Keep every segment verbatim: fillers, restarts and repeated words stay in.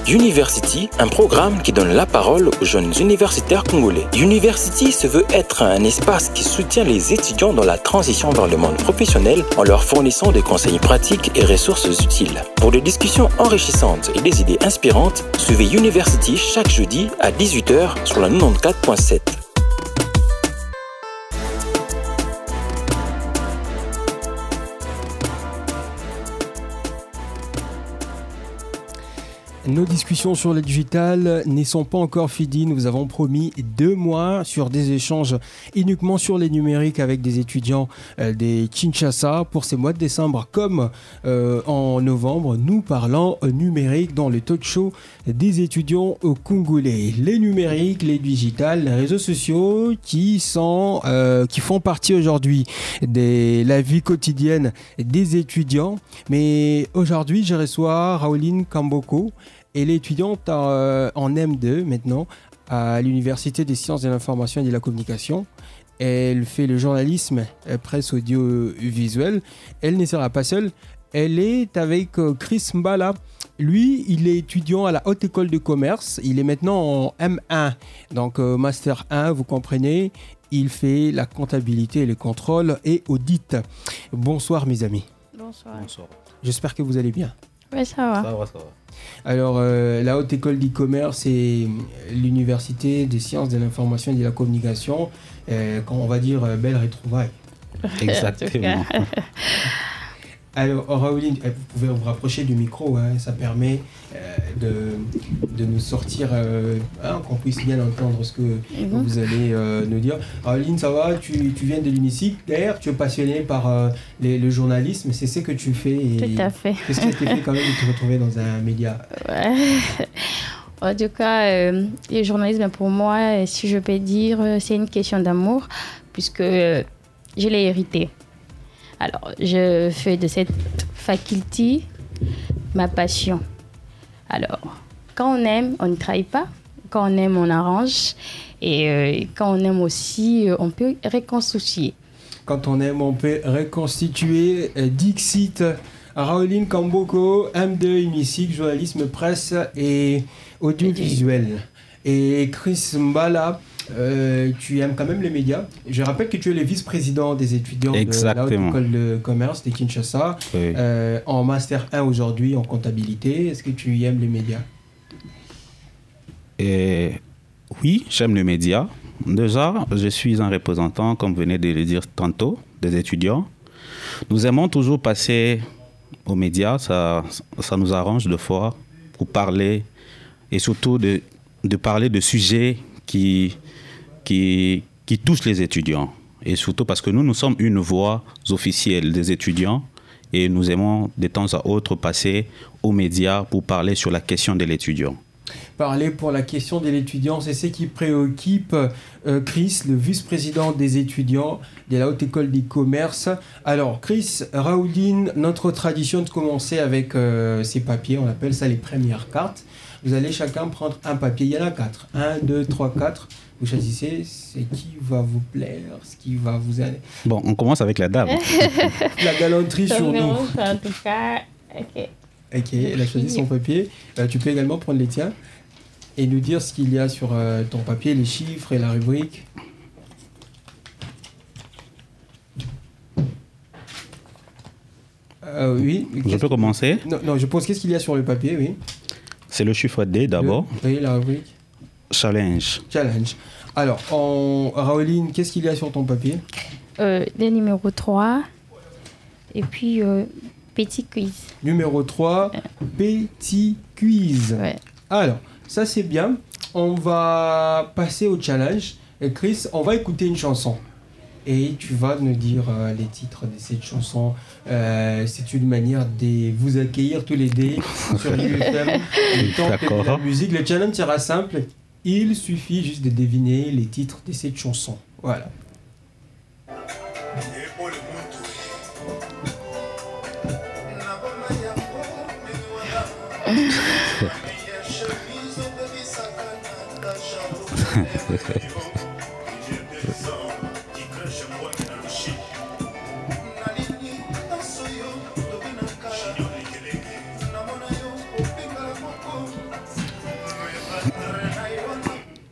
University, un programme qui donne la parole aux jeunes universitaires congolais. University se veut être un espace qui soutient les étudiants dans la transition vers le monde professionnel en leur fournissant des conseils pratiques et ressources utiles. Pour des discussions enrichissantes et des idées inspirantes, suivez University chaque jeudi à dix-huit heures sur la quatre-vingt-quatorze point sept. Nos discussions sur le digital ne sont pas encore finies. Nous avons promis deux mois sur des échanges uniquement sur les numériques avec des étudiants euh, des Kinshasa pour ces mois de décembre comme euh, en novembre. Nous parlons numérique dans le talk show des étudiants congolais. Les numériques, les digitales, les réseaux sociaux qui, sont, euh, qui font partie aujourd'hui de la vie quotidienne des étudiants. Mais aujourd'hui, je reçois Raoline Kamboko. Elle est étudiante euh, en M deux maintenant à l'Université des sciences de l'information et de la communication. Elle fait le journalisme euh, presse audiovisuelle. Elle ne sera pas seule. Elle est avec euh, Chris Mbala. Lui, il est étudiant à la Haute École de Commerce. Il est maintenant en M un, donc euh, Master un, vous comprenez. Il fait la comptabilité et le contrôle et audit. Bonsoir mes amis. Bonsoir. Bonsoir. J'espère que vous allez bien. Oui, ça va. Ça va, ça va. Alors, euh, la Haute École d'e-commerce et l'Université des sciences de l'information et de la communication, euh, quand on va dire euh, belle retrouvaille. Exactement. Alors, Raoline, vous pouvez vous rapprocher du micro, hein, ça permet euh, de, de nous sortir, euh, hein, qu'on puisse bien entendre ce que mm-hmm. vous allez euh, nous dire. Raoline, ça va, tu, tu viens de l'UNISIC, d'ailleurs, tu es passionnée par euh, les, le journalisme, c'est ce que tu fais. Et tout à fait. Qu'est-ce qui t'a fait quand même de te retrouver dans un média? Ouais. En tout cas, euh, le journalisme, pour moi, si je peux dire, c'est une question d'amour, puisque euh, je l'ai hérité. Alors, je fais de cette faculté ma passion. Alors, quand on aime, on ne trahit pas. Quand on aime, on arrange. Et euh, quand on aime aussi, on peut reconstituer. Quand on aime, on peut reconstituer. Dixit, Raoline Kamboko, M deux, UNISIC, journalisme, presse et audiovisuel. Et Chris Mbala, Euh, tu aimes quand même les médias. Je rappelle que tu es le vice-président des étudiants Exactement. de la Haute École de Commerce de Kinshasa, oui. euh, en Master un aujourd'hui en comptabilité. Est-ce que tu aimes les médias? Et oui, j'aime les médias. Déjà, je suis un représentant, comme vous venez de le dire tantôt, des étudiants. Nous aimons toujours passer aux médias. Ça, ça nous arrange de fois pour parler et surtout de, de parler de sujets qui... Qui, qui touche les étudiants. Et surtout parce que nous, nous sommes une voix officielle des étudiants et nous aimons de temps à autre passer aux médias pour parler sur la question de l'étudiant. Parler pour la question de l'étudiant, c'est ce qui préoccupe euh, Chris, le vice-président des étudiants de la Haute École du Commerce. Alors, Chris, Raoline, notre tradition de commencer avec euh, ces papiers, on appelle ça les premières cartes. Vous allez chacun prendre un papier, il y en a quatre. Un, deux, trois, quatre. Vous choisissez ce qui va vous plaire, ce qui va vous aller. Bon, on commence avec la dame. La galanterie sur nous. En tout cas, ok. Ok, elle a choisi son papier. Euh, tu peux également prendre les tiens et nous dire ce qu'il y a sur euh, ton papier, les chiffres et la rubrique. Euh, oui. Je peux commencer? Non, non, je pose qu'est-ce qu'il y a sur le papier, oui. C'est le chiffre D d'abord. Le... Oui, la rubrique. Challenge. Challenge. Alors, en... Raoline, qu'est-ce qu'il y a sur ton papier? euh, Le numéro trois. Et puis, euh, petit quiz. Numéro trois, euh. petit quiz. Ouais. Alors, ça c'est bien. On va passer au challenge. Et Chris, on va écouter une chanson. Et tu vas nous dire euh, les titres de cette chanson. Euh, c'est une manière de vous accueillir tous les deux sur l'U F M. Le temps de la musique. Le challenge sera simple. Il suffit juste de deviner les titres de cette chanson. Voilà.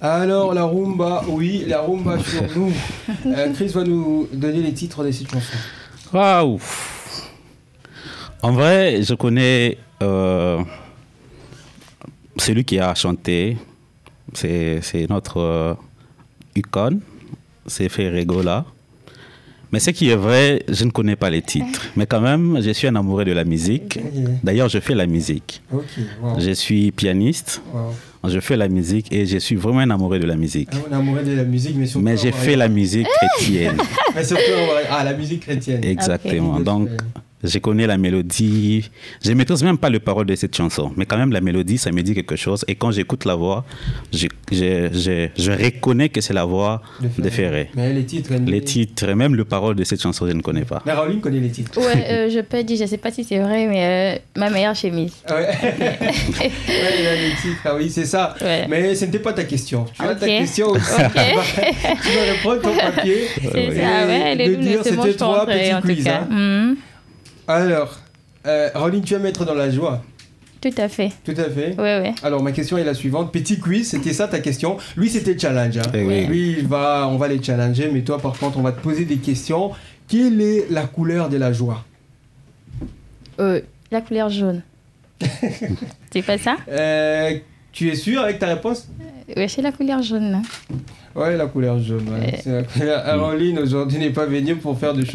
Alors, la rumba, oui, la rumba sur nous. Euh, Chris va nous donner les titres de cette chanson. Waouh! En vrai, je connais euh, celui qui a chanté. C'est, c'est notre euh, icône. C'est Ferregola. Mais ce qui est vrai, je ne connais pas les titres. Mais quand même, je suis un amoureux de la musique. D'ailleurs, je fais la musique. Okay, wow. Je suis pianiste. Wow. Je fais la musique et je suis vraiment un amoureux de la musique. Un amoureux de la musique, mais surtout... Mais j'ai fait la musique chrétienne. Mais surtout, ah, la musique chrétienne. Exactement. Okay. Donc, je connais la mélodie. Je ne maîtrise même pas le parole de cette chanson. Mais quand même, la mélodie, ça me dit quelque chose. Et quand j'écoute la voix, je, je, je, je reconnais que c'est la voix de Ferré. De Ferré. Mais les titres... Les titres, et même le parole de cette chanson, je ne connais pas. Mais Raoline connaît les titres. Ouais, euh, je peux dire, je ne sais pas si c'est vrai, mais euh, ma meilleure chemise. Ah ouais. Ouais, il a les titres. Ah oui, c'est ça. Ouais. Mais ce n'était pas ta question. Tu as okay. ta question aussi. Okay. Tu vas reprendre ton papier. C'est et ça, ouais. Et de dire, c'était trois petits quiz. Hein. Mm-hmm. Alors, euh, Raoline, tu vas mettre dans la joie. Tout à fait. Tout à fait. Oui, oui. Alors, ma question est la suivante. Petit quiz, c'était ça ta question. Lui, c'était challenge. Hein. Oui. Lui, il va, on va les challenger, mais toi, par contre, on va te poser des questions. Quelle est la couleur de la joie? euh, La couleur jaune. C'est pas ça? euh, Tu es sûr avec ta réponse? Oui, c'est la couleur jaune. Hein. Ouais, la couleur jaune. Ouais. C'est la couleur... Caroline, aujourd'hui, n'est pas venue pour faire de choses.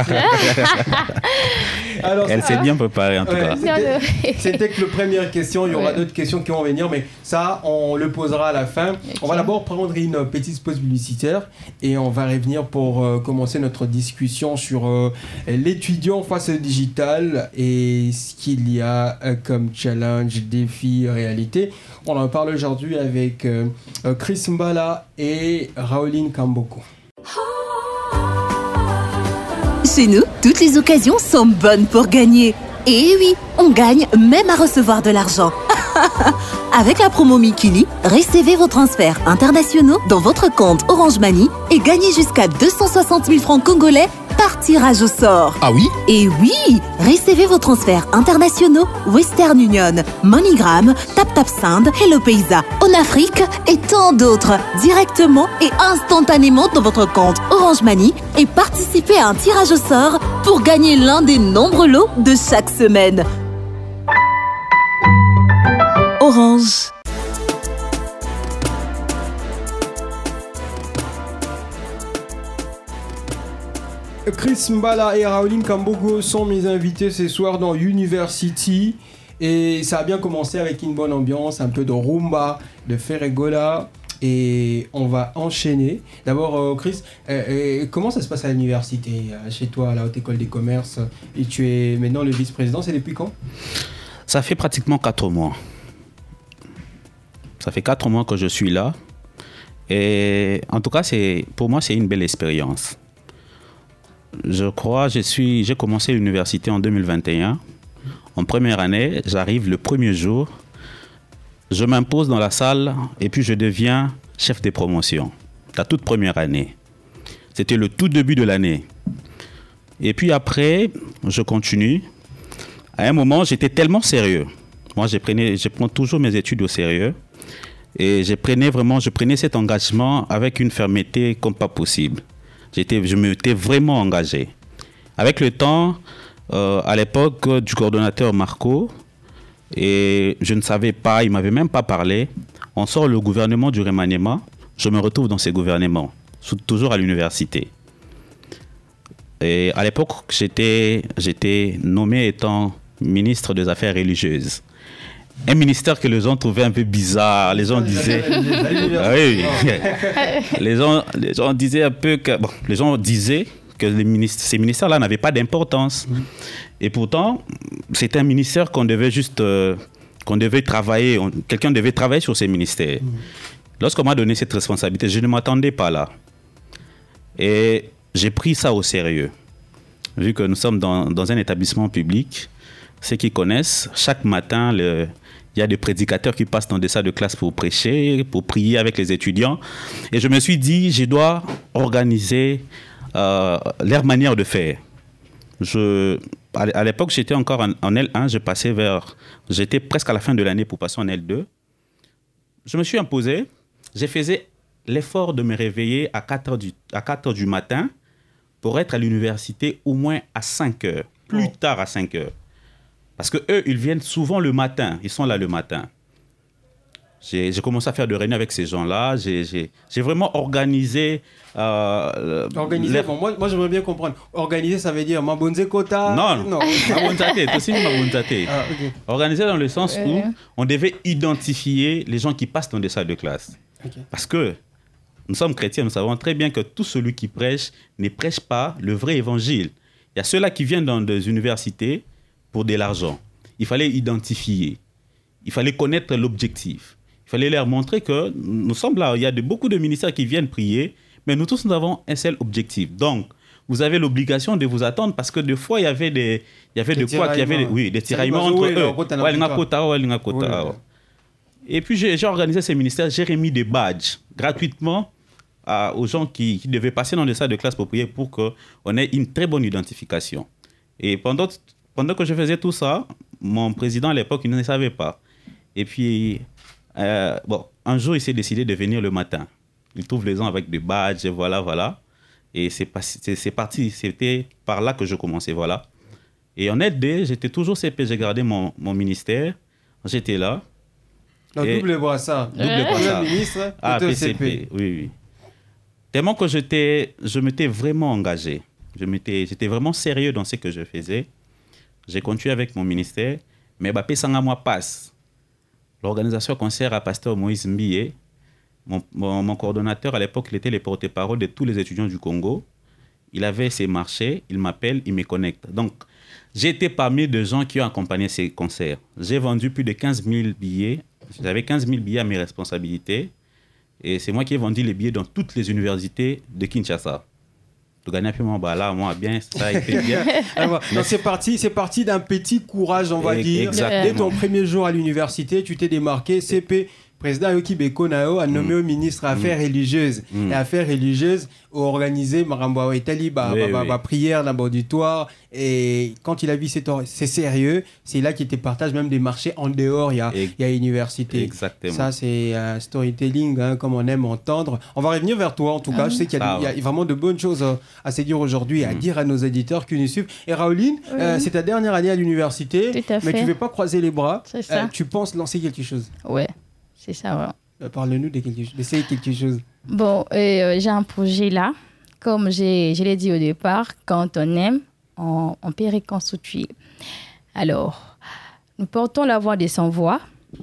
Alors, elle s'est bien préparée, en tout ouais, cas. C'était, c'était que la première question. Il y aura ouais. d'autres questions qui vont venir, mais ça, on le posera à la fin. Okay. On va d'abord prendre une petite pause publicitaire et on va revenir pour euh, commencer notre discussion sur euh, l'étudiant face au digital et ce qu'il y a euh, comme challenge, défi, réalité. On en parle aujourd'hui avec euh, Chris Mbala et Raoline Kamboko. Chez nous, toutes les occasions sont bonnes pour gagner. Et oui, on gagne même à recevoir de l'argent. Avec la promo Mikili, recevez vos transferts internationaux dans votre compte Orange Money et gagnez jusqu'à deux cent soixante mille francs congolais par tirage au sort. Ah oui? Et oui, recevez vos transferts internationaux Western Union, MoneyGram, TapTapSend, HelloPaysa, OnAfrique et tant d'autres directement et instantanément dans votre compte Orange Money et participez à un tirage au sort pour gagner l'un des nombreux lots de chaque semaine. Orange. Chris Mbala et Raoline Kamboko sont mes invités ce soir dans University. Et ça a bien commencé avec une bonne ambiance, un peu de rumba, de Ferregola. Et on va enchaîner. D'abord, euh, Chris, euh, euh, comment ça se passe à l'université, euh, chez toi, à la Haute École des Commerces? Et tu es maintenant le vice-président, c'est depuis quand? Ça fait pratiquement quatre mois. Ça fait quatre mois que je suis là. Et en tout cas, c'est, pour moi, c'est une belle expérience. Je crois, je suis, j'ai commencé l'université en deux mille vingt et un. En première année, j'arrive le premier jour. Je m'impose dans la salle et puis je deviens chef de promotion. La toute première année. C'était le tout début de l'année. Et puis après, je continue. À un moment, j'étais tellement sérieux. Moi, je prenais, je prends toujours mes études au sérieux. Et je prenais vraiment, je prenais cet engagement avec une fermeté comme pas possible. J'étais, je m'étais vraiment engagé. Avec le temps, euh, à l'époque du coordonnateur Marco, et je ne savais pas, il ne m'avait même pas parlé, on sort le gouvernement du remaniement, je me retrouve dans ces gouvernements, toujours à l'université. Et à l'époque, j'étais, j'étais nommé étant ministre des Affaires religieuses. Un ministère que les gens trouvaient un peu bizarre. Les gens disaient... ah oui, les, gens, les gens disaient un peu que... Bon, les gens disaient que les ministères, ces ministères-là n'avaient pas d'importance. Mmh. Et pourtant, c'était un ministère qu'on devait juste... Euh, qu'on devait travailler... On, quelqu'un devait travailler sur ces ministères. Mmh. Lorsqu'on m'a donné cette responsabilité, je ne m'attendais pas là. Et j'ai pris ça au sérieux. Vu que nous sommes dans, dans un établissement public, ceux qui connaissent, chaque matin... Le, il y a des prédicateurs qui passent dans des salles de classe pour prêcher, pour prier avec les étudiants. Et je me suis dit, je dois organiser euh, leur manière de faire. Je, à l'époque, j'étais encore en, en L un, je passais vers... J'étais presque à la fin de l'année pour passer en L deux. Je me suis imposé je faisais l'effort de me réveiller à quatre heures du, à quatre heures du matin pour être à l'université au moins à cinq heures, plus oh. tard à cinq heures. Parce qu'eux, ils viennent souvent le matin, ils sont là le matin. J'ai, j'ai commencé à faire des réunions avec ces gens-là. J'ai, j'ai, j'ai vraiment organisé. Euh, organiser, les... bon, moi, moi j'aimerais bien comprendre. Organiser, ça veut dire Mabonze Kota. Non, non. Mabonzate, c'est aussi Mabonzate. Ah, okay. Organiser dans le sens euh... où on devait identifier les gens qui passent dans des salles de classe. Okay. Parce que nous sommes chrétiens, nous savons très bien que tout celui qui prêche ne prêche pas le vrai évangile. Il y a ceux-là qui viennent dans des universités pour de l'argent. Il fallait identifier. Il fallait connaître l'objectif. Il fallait leur montrer que nous sommes là. Il y a de, beaucoup de ministères qui viennent prier, mais nous tous, nous avons un seul objectif. Donc, vous avez l'obligation de vous attendre parce que des fois, il y avait des, il y avait de quoi, il y avait des, oui, des tiraillements entre eux. Et puis, j'ai, j'ai organisé ces ministères, j'ai remis des badges gratuitement à, aux gens qui, qui devaient passer dans les salles de classe pour prier pour qu'on ait une très bonne identification. Et pendant, pendant que je faisais tout ça, mon président à l'époque, il ne savait pas. Et puis... Euh, bon, un jour, il s'est décidé de venir le matin. Il trouve les gens avec des badges, et voilà, voilà. Et c'est, pas, c'est, c'est parti, c'était par là que je commençais, voilà. Et en L D, j'étais toujours C P, j'ai gardé mon, mon ministère, j'étais là. Non, double brassard. Double brassard. ministre, ah, P C P, oui, oui. Tellement que j'étais, je m'étais vraiment engagé. Je m'étais, j'étais vraiment sérieux dans ce que je faisais. J'ai continué avec mon ministère, mais bah, Pesanga moi passe. L'organisation concert à Pasteur Moïse Mbié. Mon, mon, mon coordonnateur, à l'époque, il était le porte-parole de tous les étudiants du Congo. Il avait ses marchés, il m'appelle, il me connecte. Donc, j'étais parmi des gens qui ont accompagné ces concerts. J'ai vendu plus de quinze mille billets. J'avais quinze mille billets à mes responsabilités. Et c'est moi qui ai vendu les billets dans toutes les universités de Kinshasa. De gagner un peu mon bas là, moi, bien, ça a été bien. Alors, donc c'est parti, c'est parti d'un petit courage, on va et, dire. Exactement. Dès ton premier jour à l'université, tu t'es démarqué, C P, président Yoki Bekonao, a nommé mm. au ministre Affaires mm. religieuses. Mm. Et Affaires religieuses ont organisé Marambo Itali, bah, oui, bah, oui. bah, prière dans l'auditoire. Et quand il a vu c'est, c'est sérieux, c'est là qu'il te partage même des marchés en dehors, il y a, et, il y a l'université. Exactement. Ça, c'est un uh, storytelling, hein, comme on aime entendre. On va revenir vers toi, en tout cas. Mm. Je sais qu'il y a, il y a vraiment de bonnes choses à, à se dire aujourd'hui, mm. à dire à nos éditeurs qui nous suivent. Et Raoline, oui. euh, c'est ta dernière année à l'université, Tout à fait. mais tu ne veux pas croiser les bras. C'est ça. Euh, tu penses lancer quelque chose. Ouais. C'est ça, ouais. Euh, parle-nous de quelque chose, d'essayer quelque chose. Bon, euh, j'ai un projet là. Comme j'ai, je l'ai dit au départ, quand on aime, on, on peut reconstituer. Alors, nous portons la voix des sans-voix.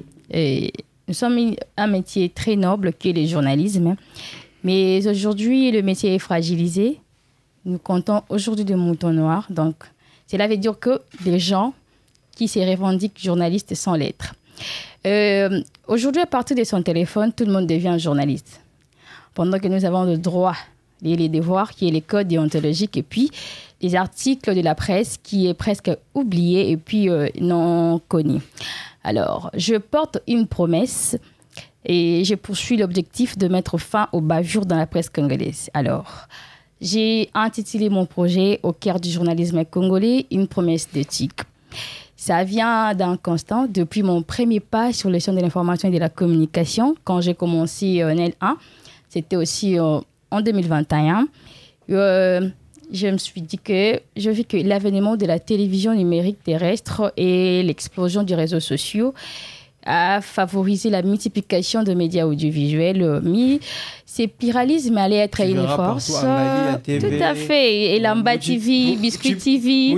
Et nous sommes un métier très noble qui est le journalisme. Mais aujourd'hui, le métier est fragilisé. Nous comptons aujourd'hui des moutons noirs. Donc, cela veut dire que des gens qui se revendiquent journalistes sans l'être. Euh, aujourd'hui, à partir de son téléphone, tout le monde devient journaliste. Pendant que nous avons le droit et les devoirs, qui est les codes déontologiques, et puis les articles de la presse, qui est presque oublié et puis euh, non connu. Alors, je porte une promesse et je poursuis l'objectif de mettre fin aux bavures dans la presse congolaise. Alors, j'ai intitulé mon projet « Au cœur du journalisme congolais, une promesse d'éthique ». Ça vient d'un constat depuis mon premier pas sur le champ de l'information et de la communication. Quand j'ai commencé en L un, c'était aussi euh, en deux mille vingt et un. Euh, je me suis dit que je vis que l'avènement de la télévision numérique terrestre et l'explosion des réseaux sociaux a favorisé la multiplication de médias audiovisuels. Mais ce pluralisme allait être une force. Partout, Mali, la T V, tout à fait. Et Lamba T V, Biscuit T V.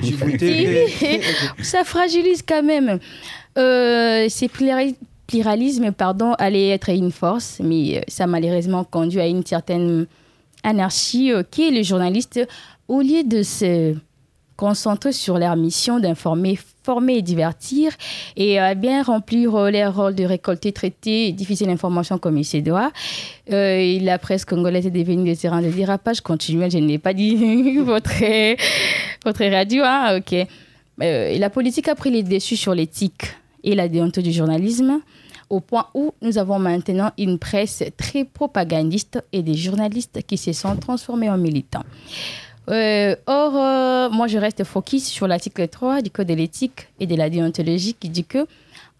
Ça fragilise quand même. Euh, ce pluralisme, pardon, allait être une force, mais ça a malheureusement conduit à une certaine anarchie euh, qui est les journalistes, au lieu de se concentrer sur leur mission d'informer, former et divertir, et à euh, bien remplir euh, leur rôle de récolter, traiter et diffuser l'information comme il se doit. Euh, la presse congolaise est devenue des terrains de dérapage continuel. Je n'ai pas dit votre, votre radio, hein, ok. Euh, la politique a pris les dessus sur l'éthique et la déontologie du journalisme, au point où nous avons maintenant une presse très propagandiste et des journalistes qui se sont transformés en militants. Euh, or, euh, moi, je reste focus sur l'article trois du Code de l'éthique et de la déontologie qui dit que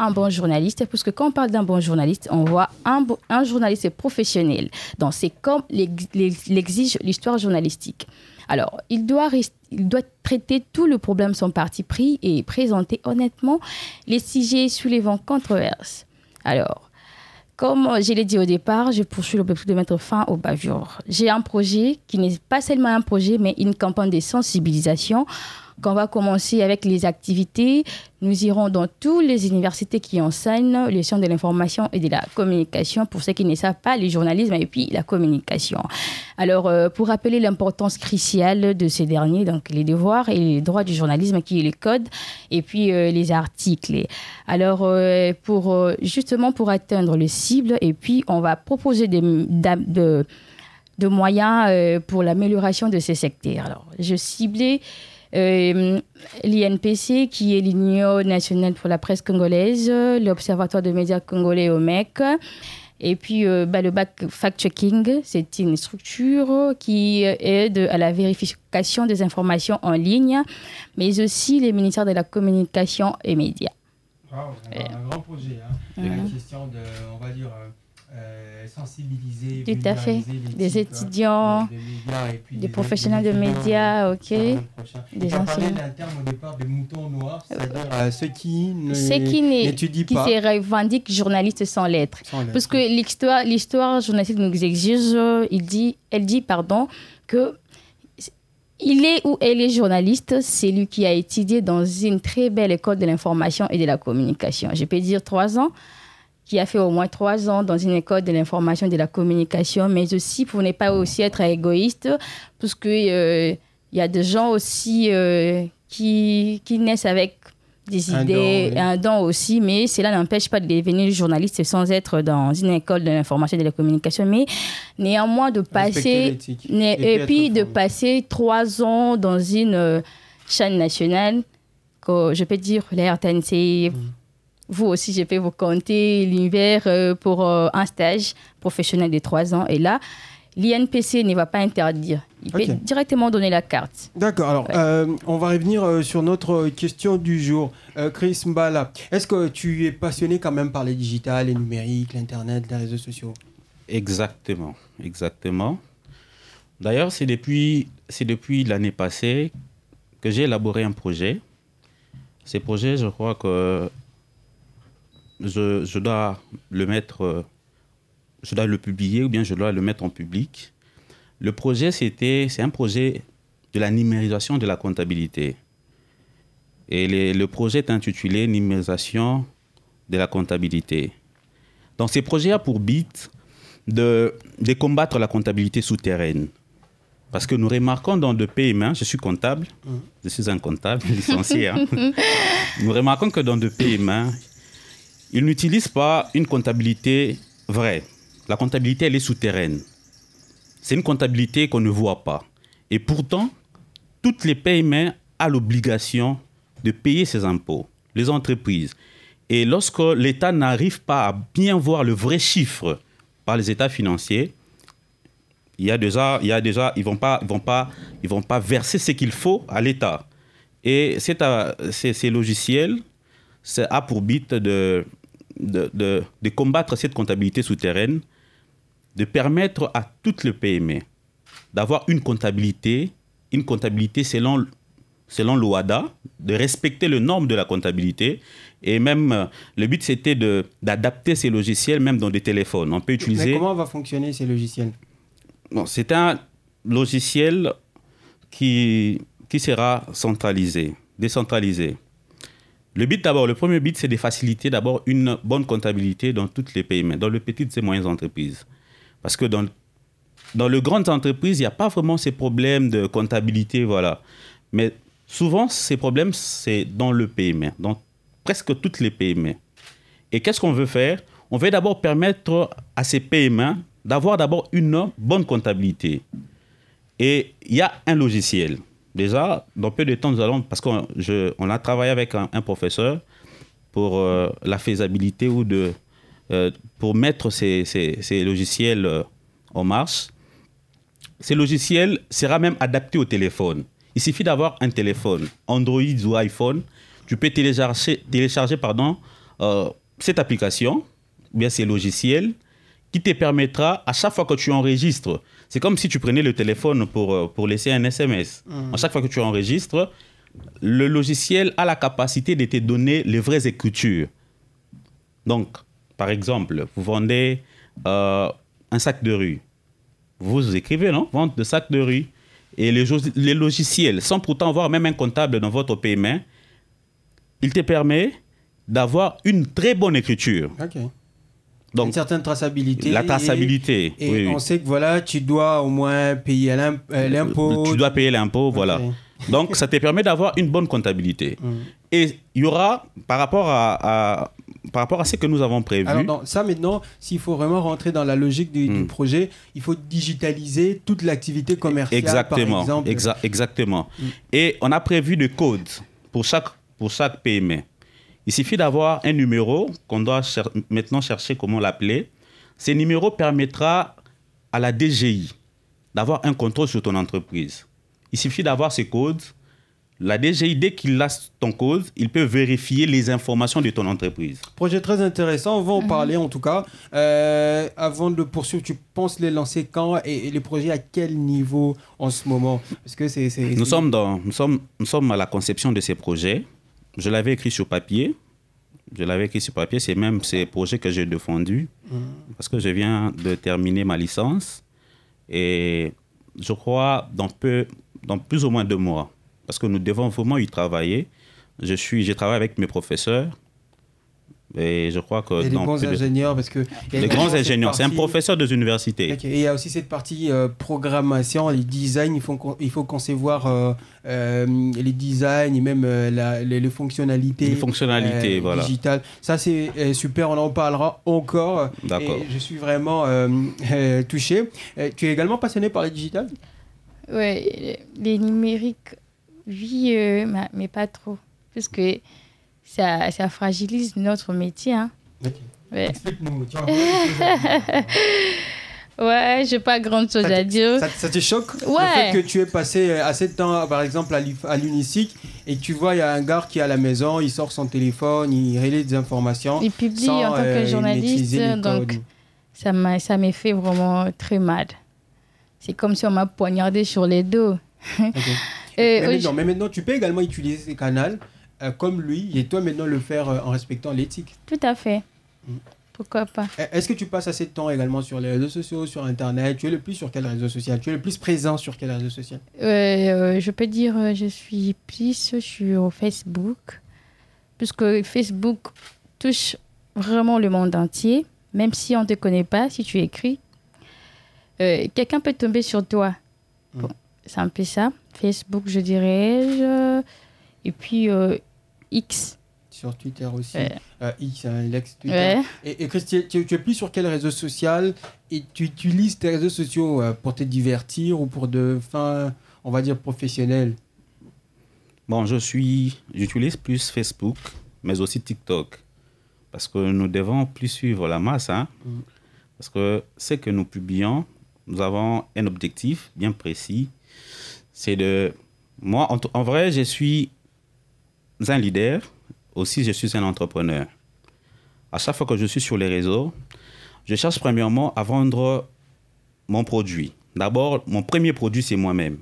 un bon journaliste, parce que quand on parle d'un bon journaliste, on voit un, un journaliste professionnel. Donc, c'est comme l'exige l'histoire journalistique. Alors, il doit, il doit traiter tout le problème son parti pris et présenter honnêtement les sujets soulevant controverse. Alors, comme je l'ai dit au départ, je poursuis l'objectif de mettre fin aux bavures. J'ai un projet qui n'est pas seulement un projet, mais une campagne de sensibilisation qu'on va commencer avec les activités. Nous irons dans toutes les universités qui enseignent les sciences de l'information et de la communication, pour ceux qui ne savent pas, le journalisme et puis la communication. Alors, euh, pour rappeler l'importance cruciale de ces derniers, donc les devoirs et les droits du journalisme, qui est le code, et puis euh, les articles. Alors, euh, pour, euh, justement, pour atteindre les cibles, et puis on va proposer des, de, de moyens euh, pour l'amélioration de ces secteurs. Alors, je ciblais Euh, l'I N P C, qui est l'Union nationale pour la presse congolaise, l'Observatoire des médias congolais O M E C, et puis euh, bah, le bac fact-checking, c'est une structure qui aide à la vérification des informations en ligne, mais aussi les ministères de la communication et médias. Wow, c'est un, un grand projet, hein. Mm-hmm. La question de, on va dire, euh, sensibiliser, tout à fait, des étudiants, des, médias et puis des, des professionnels de médias, ok, des anciens. Tu parlais d'un terme au départ de moutons noirs, c'est-à-dire euh, ceux qui n'étudient qui pas, qui se revendiquent journalistes sans lettres, sans lettres. Parce que l'histoire, l'histoire journalistique nous exige, il dit, elle dit, pardon, que il est ou elle est journaliste, c'est lui qui a étudié dans une très belle école de l'information et de la communication. Je peux dire trois ans. Qui a fait au moins trois ans dans une école de l'information et de la communication, mais aussi pour ne pas aussi être égoïste, parce qu'il euh, y a des gens aussi euh, qui, qui naissent avec des un idées, don, oui. un don aussi, mais cela n'empêche pas de devenir journaliste sans être dans une école de l'information et de la communication, mais néanmoins de passer, né, et, et puis de passer trois ans dans une euh, chaîne nationale, que je peux dire la R T N C. Mmh. Vous aussi, je peux vous compter l'univers pour un stage professionnel de trois ans. Et là, l'I N P C ne va pas interdire. Il okay. peut directement donner la carte. D'accord. Alors, ouais. euh, on va revenir sur notre question du jour. Euh, Chris Mbala, est-ce que tu es passionné quand même par les digitales, les numériques, l'Internet, les réseaux sociaux ? Exactement. Exactement. D'ailleurs, c'est depuis, c'est depuis l'année passée que j'ai élaboré un projet. Ces projets, je crois que Je, je dois le mettre, je dois le publier ou bien je dois le mettre en public. Le projet, c'était, c'est un projet de la numérisation de la comptabilité. Et les, le projet est intitulé Numérisation de la comptabilité. Donc, ce projet a pour but de, de combattre la comptabilité souterraine. Parce que nous remarquons dans de pays humains, je suis comptable, mmh. je suis un comptable licencié, hein. Nous remarquons que dans de pays humains, ils n'utilisent pas une comptabilité vraie. La comptabilité, elle est souterraine. C'est une comptabilité qu'on ne voit pas. Et pourtant, toutes les paiements ont l'obligation de payer ses impôts, les entreprises. Et lorsque l'État n'arrive pas à bien voir le vrai chiffre par les états financiers, il y a déjà, il y a déjà, ils vont pas, ils vont pas, ils vont pas verser ce qu'il faut à l'État. Et c'est à, ces, ces logiciels, ça a pour but de De, de, de combattre cette comptabilité souterraine, de permettre à toutes les P M E d'avoir une comptabilité, une comptabilité selon, selon l'O A D A, de respecter le norme de la comptabilité. Et même, le but, c'était de, d'adapter ces logiciels, même dans des téléphones. On peut utiliser... Mais comment va fonctionner ces logiciels ? Bon, c'est un logiciel qui, qui sera centralisé, décentralisé. Le but d'abord, le premier but, c'est de faciliter d'abord une bonne comptabilité dans toutes les P M E, dans les petites et moyennes entreprises. Parce que dans, dans les grandes entreprises, il n'y a pas vraiment ces problèmes de comptabilité, voilà. Mais souvent, ces problèmes, c'est dans le P M E, dans presque toutes les P M E. Et qu'est-ce qu'on veut faire ? On veut d'abord permettre à ces P M E d'avoir d'abord une bonne comptabilité. Et il y a un logiciel. Déjà, dans peu de temps, nous allons, parce qu'on je, on a travaillé avec un, un professeur pour euh, la faisabilité ou de, euh, pour mettre ces, ces, ces logiciels euh, en marche. Ces logiciels seront même adaptés au téléphone. Il suffit d'avoir un téléphone, Android ou iPhone. Tu peux télécharger, télécharger pardon, euh, cette application, bien ces logiciels, qui te permettra, à chaque fois que tu enregistres, c'est comme si tu prenais le téléphone pour, pour laisser un S M S. Mmh. À chaque fois que tu enregistres, le logiciel a la capacité de te donner les vraies écritures. Donc, par exemple, vous vendez euh, un sac de riz. Vous écrivez, non? Vente de sac de riz. Et les, les logiciels, sans pourtant avoir même un comptable dans votre paiement, il te permet d'avoir une très bonne écriture. Ok. Donc, une certaine traçabilité. La traçabilité. Et, et oui, on oui. sait que voilà, tu dois au moins payer l'impôt. Tu dois payer l'impôt, okay. Voilà. Donc, ça te permet d'avoir une bonne comptabilité. Mm. Et il y aura, par rapport à, à, par rapport à ce que nous avons prévu... Alors, non, ça maintenant, s'il faut vraiment rentrer dans la logique du, mm. du projet, il faut digitaliser toute l'activité commerciale, exactement, par exemple. Exa exactement. Mm. Et on a prévu des codes pour chaque, pour chaque P M E. Il suffit d'avoir un numéro qu'on doit cher maintenant chercher comment l'appeler. Ce numéro permettra à la D G I d'avoir un contrôle sur ton entreprise. Il suffit d'avoir ce code. La D G I, dès qu'il a ton code, il peut vérifier les informations de ton entreprise. Projet très intéressant, on va en mmh. parler en tout cas. Euh, avant de le poursuivre, tu penses les lancer quand et, et les projets à quel niveau en ce moment? Parce que c'est, c'est, nous, sommes dans, nous, sommes, nous sommes à la conception de ces projets. Je l'avais écrit sur papier. Je l'avais écrit sur papier. C'est même ces projets que j'ai défendus mmh. parce que je viens de terminer ma licence. Et je crois dans, peu, dans plus ou moins deux mois. Parce que nous devons vraiment y travailler. Je suis, j'ai travaillé avec mes professeurs. Et je crois que... Et les bons ingénieurs, parce que... Les grands ingénieurs, c'est un professeur des universités. Okay. Et il y a aussi cette partie euh, programmation, les designs, il faut, il faut concevoir euh, euh, les designs et même euh, la, les, les fonctionnalités, les fonctionnalités euh, voilà. digitales. Ça, c'est euh, super, on en parlera encore. D'accord. Et je suis vraiment euh, euh, touché. Euh, tu es également passionné par les digitales? Oui, les numériques, oui, euh, mais pas trop. Parce que... Ça, ça fragilise notre métier. Hein. Okay. Ouais. Explique-nous. Tu ouais, je n'ai pas grand-chose à dire. Ça, ça te choque? Ouais. Le fait que tu es passé assez de temps, par exemple, à l'Unicycle et que tu vois, il y a un gars qui est à la maison, il sort son téléphone, il relaie des informations. Il publie sans, en tant que euh, journaliste. Donc, ça m'a, ça m'a fait vraiment très mal. C'est comme si on m'a poignardé sur les dos. Okay. mais, maintenant, mais maintenant, tu peux également utiliser ces canaux Euh, comme lui, et toi maintenant le faire euh, en respectant l'éthique. Tout à fait. Mm. Pourquoi pas? Est-ce que tu passes assez de temps également sur les réseaux sociaux, sur Internet? Tu es le plus sur quel réseau social? Tu es le plus présent sur quel réseau social? euh, euh, Je peux dire euh, je suis plus sur Facebook, puisque Facebook touche vraiment le monde entier, même si on ne te connaît pas, si tu écris. Euh, quelqu'un peut tomber sur toi. Mm. Bon, c'est un peu ça. Facebook, je dirais. Je... Et puis... Euh, X. Sur Twitter aussi. Ouais. Euh, X, hein, l'ex-Twitter. Ouais. Et, et Christian, tu, tu es plus sur quel réseau social et tu utilises tes réseaux sociaux euh, pour te divertir ou pour de fins, on va dire, professionnelles? Bon, je suis... J'utilise plus Facebook, mais aussi TikTok. Parce que nous devons plus suivre la masse. Hein? Mm. Parce que ce que nous publions, nous avons un objectif bien précis. C'est de... Moi, en, en vrai, je suis... un leader, aussi je suis un entrepreneur. À chaque fois que je suis sur les réseaux, je cherche premièrement à vendre mon produit. D'abord, mon premier produit, c'est moi-même.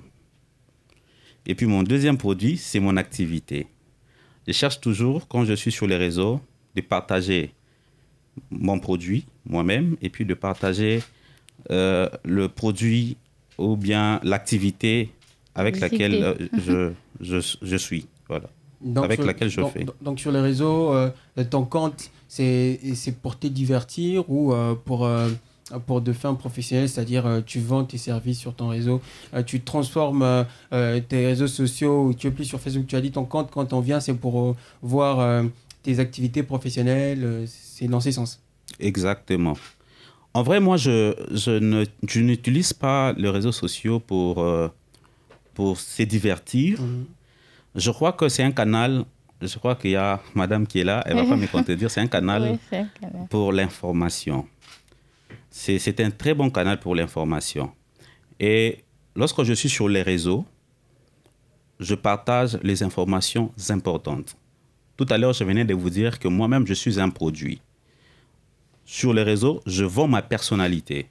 Et puis mon deuxième produit, c'est mon activité. Je cherche toujours, quand je suis sur les réseaux, de partager mon produit, moi-même, et puis de partager euh, le produit ou bien l'activité avec laquelle euh, je, je, je suis. Voilà. Donc avec sur, laquelle je donc, fais. Donc sur les réseaux, euh, ton compte, c'est, c'est pour te divertir ou euh, pour, euh, pour de fins professionnelles, c'est-à-dire euh, tu vends tes services sur ton réseau, euh, tu transformes euh, tes réseaux sociaux, tu es plus sur Facebook, tu as dit ton compte quand on vient, c'est pour euh, voir euh, tes activités professionnelles, euh, c'est dans ces sens. Exactement. En vrai, moi, je, je, ne, je n'utilise pas les réseaux sociaux pour, euh, pour se divertir. Mmh. Je crois que c'est un canal, je crois qu'il y a madame qui est là, elle ne va pas me contredire, c'est un canal, oui, c'est un canal pour l'information. C'est, c'est un très bon canal pour l'information. Et lorsque je suis sur les réseaux, je partage les informations importantes. Tout à l'heure, je venais de vous dire que moi-même, je suis un produit. Sur les réseaux, je vends ma personnalité.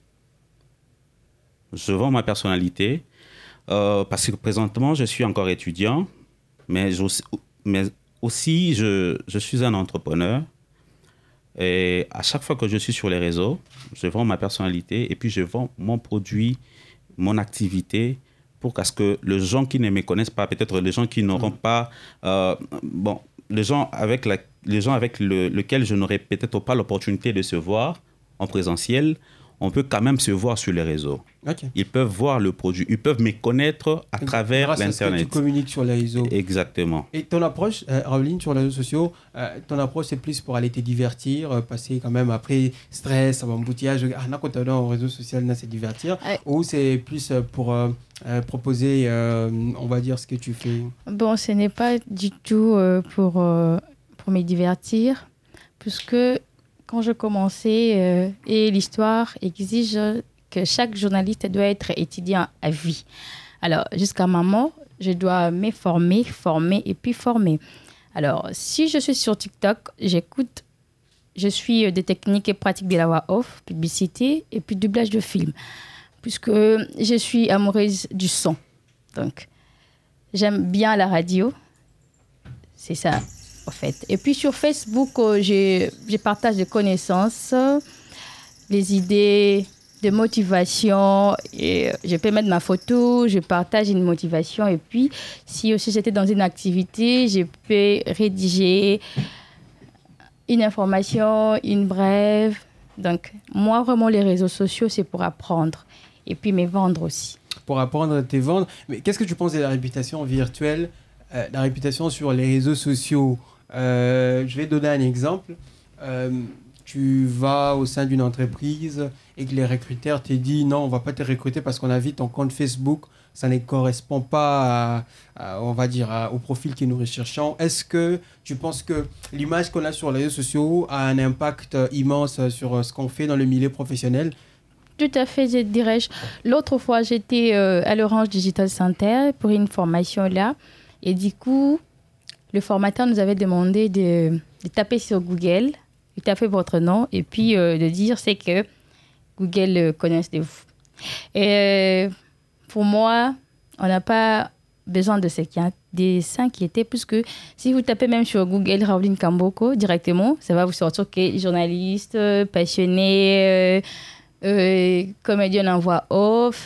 Je vends ma personnalité euh, parce que présentement, je suis encore étudiant, mais, mais aussi, je, je suis un entrepreneur. Et à chaque fois que je suis sur les réseaux, je vends ma personnalité et puis je vends mon produit, mon activité, pour qu'à ce que les gens qui ne me connaissent pas, peut-être les gens qui n'auront pas... Euh, bon, les gens avec, la, les gens avec le, lesquels je n'aurai peut-être pas l'opportunité de se voir en présentiel, on peut quand même se voir sur les réseaux. Okay. Ils peuvent voir le produit, ils peuvent me connaître à travers grâce l'Internet. À ce que tu communiques sur les réseaux. Exactement. Et ton approche, euh, Raoline, sur les réseaux sociaux, euh, ton approche, c'est plus pour aller te divertir, euh, passer quand même après stress, embouteillage, ah, n'a qu'au dans réseaux sociaux, n'a se divertir, ouais. Ou c'est plus pour euh, euh, proposer, euh, on va dire, ce que tu fais? Bon, ce n'est pas du tout euh, pour, euh, pour me divertir, puisque quand je commençais, euh, et l'histoire exige que chaque journaliste doit être étudiant à vie. Alors, jusqu'à ma mort, je dois me former, former et puis former. Alors, si je suis sur TikTok, j'écoute, je suis des techniques et pratiques de la voix off, publicité et puis doublage de film, puisque je suis amoureuse du son. Donc, j'aime bien la radio. C'est ça. En fait. Et puis sur Facebook, euh, je, je partage des connaissances, les idées de motivation. Et je peux mettre ma photo, je partage une motivation. Et puis, si aussi j'étais dans une activité, je peux rédiger une information, une brève. Donc, moi, vraiment, les réseaux sociaux, c'est pour apprendre. Et puis, me vendre aussi. Pour apprendre à te vendre. Mais qu'est-ce que tu penses de la réputation virtuelle, euh, la réputation sur les réseaux sociaux? Euh, je vais donner un exemple. Euh, tu vas au sein d'une entreprise et que les recruteurs te disent non, on ne va pas te recruter parce qu'on a vu ton compte Facebook, ça ne correspond pas à, à, on va dire, à, au profil que nous recherchons. Est-ce que tu penses que l'image qu'on a sur les réseaux sociaux a un impact immense sur ce qu'on fait dans le milieu professionnel? Tout à fait, je dirais. L'autre fois, j'étais euh, à l'Orange Digital Center pour une formation là. Et du coup, le formateur nous avait demandé de, de taper sur Google, de taper votre nom et puis euh, de dire c'est que Google euh, connaisse de vous. Et euh, pour moi, on n'a pas besoin de, de s'inquiéter puisque si vous tapez même sur Google Raoline Kamboko directement, ça va vous sortir que journaliste, euh, passionné, euh, euh, comédien en voix off,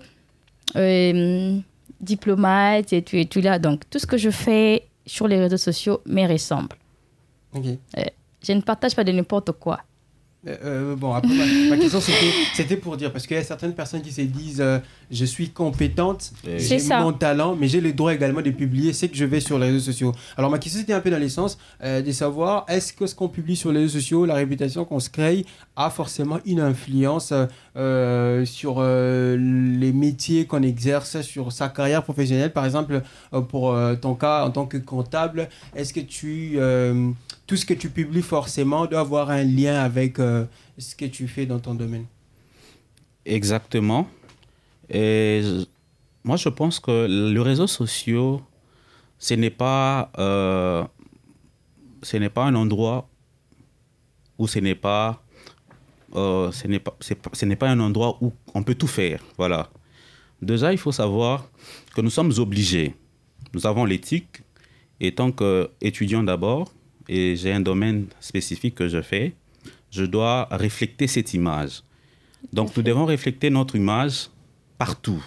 euh, diplomate et tout, et tout là. Donc tout ce que je fais sur les réseaux sociaux me ressemble. Okay. Euh, je ne partage pas de n'importe quoi. Euh, euh, bon, après, ma, ma question, c'était, c'était pour dire, parce qu'il y a certaines personnes qui se disent euh, je suis compétente, c'est j'ai ça. mon talent, mais j'ai le droit également de publier ce que je vais sur les réseaux sociaux. Alors, ma question, c'était un peu dans l'essence euh, de savoir est-ce que ce qu'on publie sur les réseaux sociaux, la réputation qu'on se crée, a forcément une influence euh, sur euh, les métiers qu'on exerce, sur sa carrière professionnelle. Par exemple, euh, pour euh, ton cas en tant que comptable, est-ce que tu, euh, tout ce que tu publies forcément doit avoir un lien avec euh, ce que tu fais dans ton domaine? Exactement. Et je, moi, je pense que les réseaux sociaux, ce n'est pas, euh, ce n'est pas un endroit où ce n'est pas, euh, ce n'est pas, c'est, ce n'est pas un endroit où on peut tout faire. Voilà. Déjà, il faut savoir que nous sommes obligés. Nous avons l'éthique. Et tant qu'étudiant d'abord, et j'ai un domaine spécifique que je fais, je dois refléter cette image. Donc, nous devons refléter notre image partout.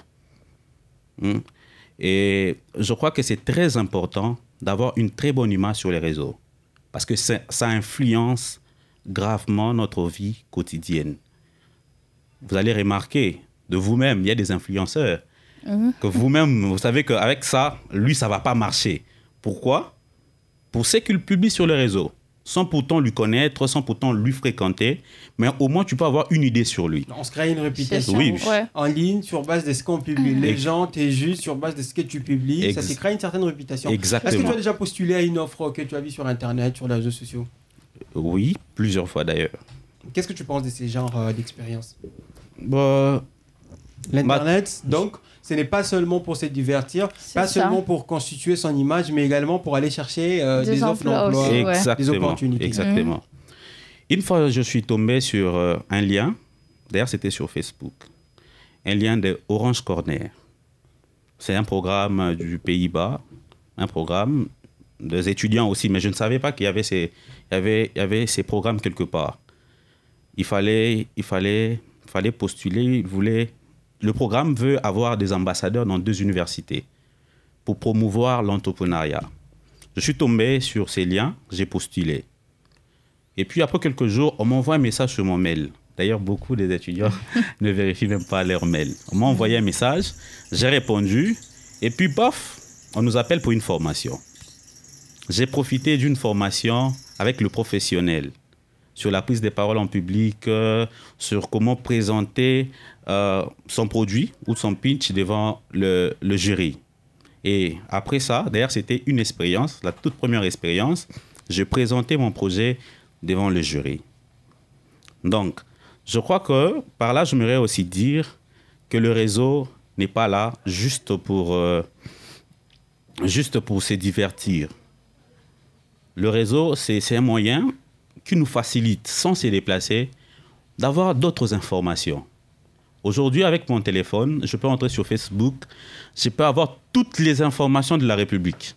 Et je crois que c'est très important d'avoir une très bonne image sur les réseaux parce que ça influence gravement notre vie quotidienne. Vous allez remarquer de vous-même, il y a des influenceurs mmh. que vous-même, vous savez qu'avec ça, lui, ça ne va pas marcher. Pourquoi? Pour ce qu'il publie sur les réseaux, sans pourtant lui connaître, sans pourtant lui fréquenter, mais au moins tu peux avoir une idée sur lui. On se crée une réputation oui. ouais. en ligne sur base de ce qu'on publie. Les Ex- gens te jugent sur base de ce que tu publies. Ex- ça se crée une certaine réputation. Exactement. Est-ce que tu as déjà postulé à une offre que tu as vue sur Internet, sur les réseaux sociaux? Oui, plusieurs fois d'ailleurs. Qu'est-ce que tu penses de ces genres euh, d'expériences? Bah, L'Internet, bah, donc, ce n'est pas seulement pour se divertir, C'est pas ça. seulement pour constituer son image, mais également pour aller chercher euh, Des des offres emplois d'emploi, aussi, ouais. des Exactement. opportunités. Exactement. Une fois, je suis tombé sur euh, un lien, d'ailleurs c'était sur Facebook, un lien de Orange Corner. C'est un programme du Pays-Bas, un programme des étudiants aussi, mais je ne savais pas qu'il y avait ces, il y avait, il y avait ces programmes quelque part. Il fallait, il fallait, il fallait postuler, il voulait... Le programme veut avoir des ambassadeurs dans deux universités pour promouvoir l'entrepreneuriat. Je suis tombé sur ces liens, j'ai postulé. Et puis après quelques jours, on m'envoie un message sur mon mail. D'ailleurs, beaucoup des étudiants ne vérifient même pas leur mail. On m'a envoyé un message, j'ai répondu, et puis paf, on nous appelle pour une formation. J'ai profité d'une formation avec le professionnel sur la prise des paroles en public, euh, sur comment présenter euh, son produit ou son pitch devant le, le jury. Et après ça, d'ailleurs, c'était une expérience, la toute première expérience, je présentais mon projet devant le jury. Donc, je crois que par là, j'aimerais aussi dire que le réseau n'est pas là juste pour, euh, juste pour se divertir. Le réseau, c'est, c'est un moyen qui nous facilite, sans se déplacer, d'avoir d'autres informations. Aujourd'hui, avec mon téléphone, je peux entrer sur Facebook, je peux avoir toutes les informations de la République.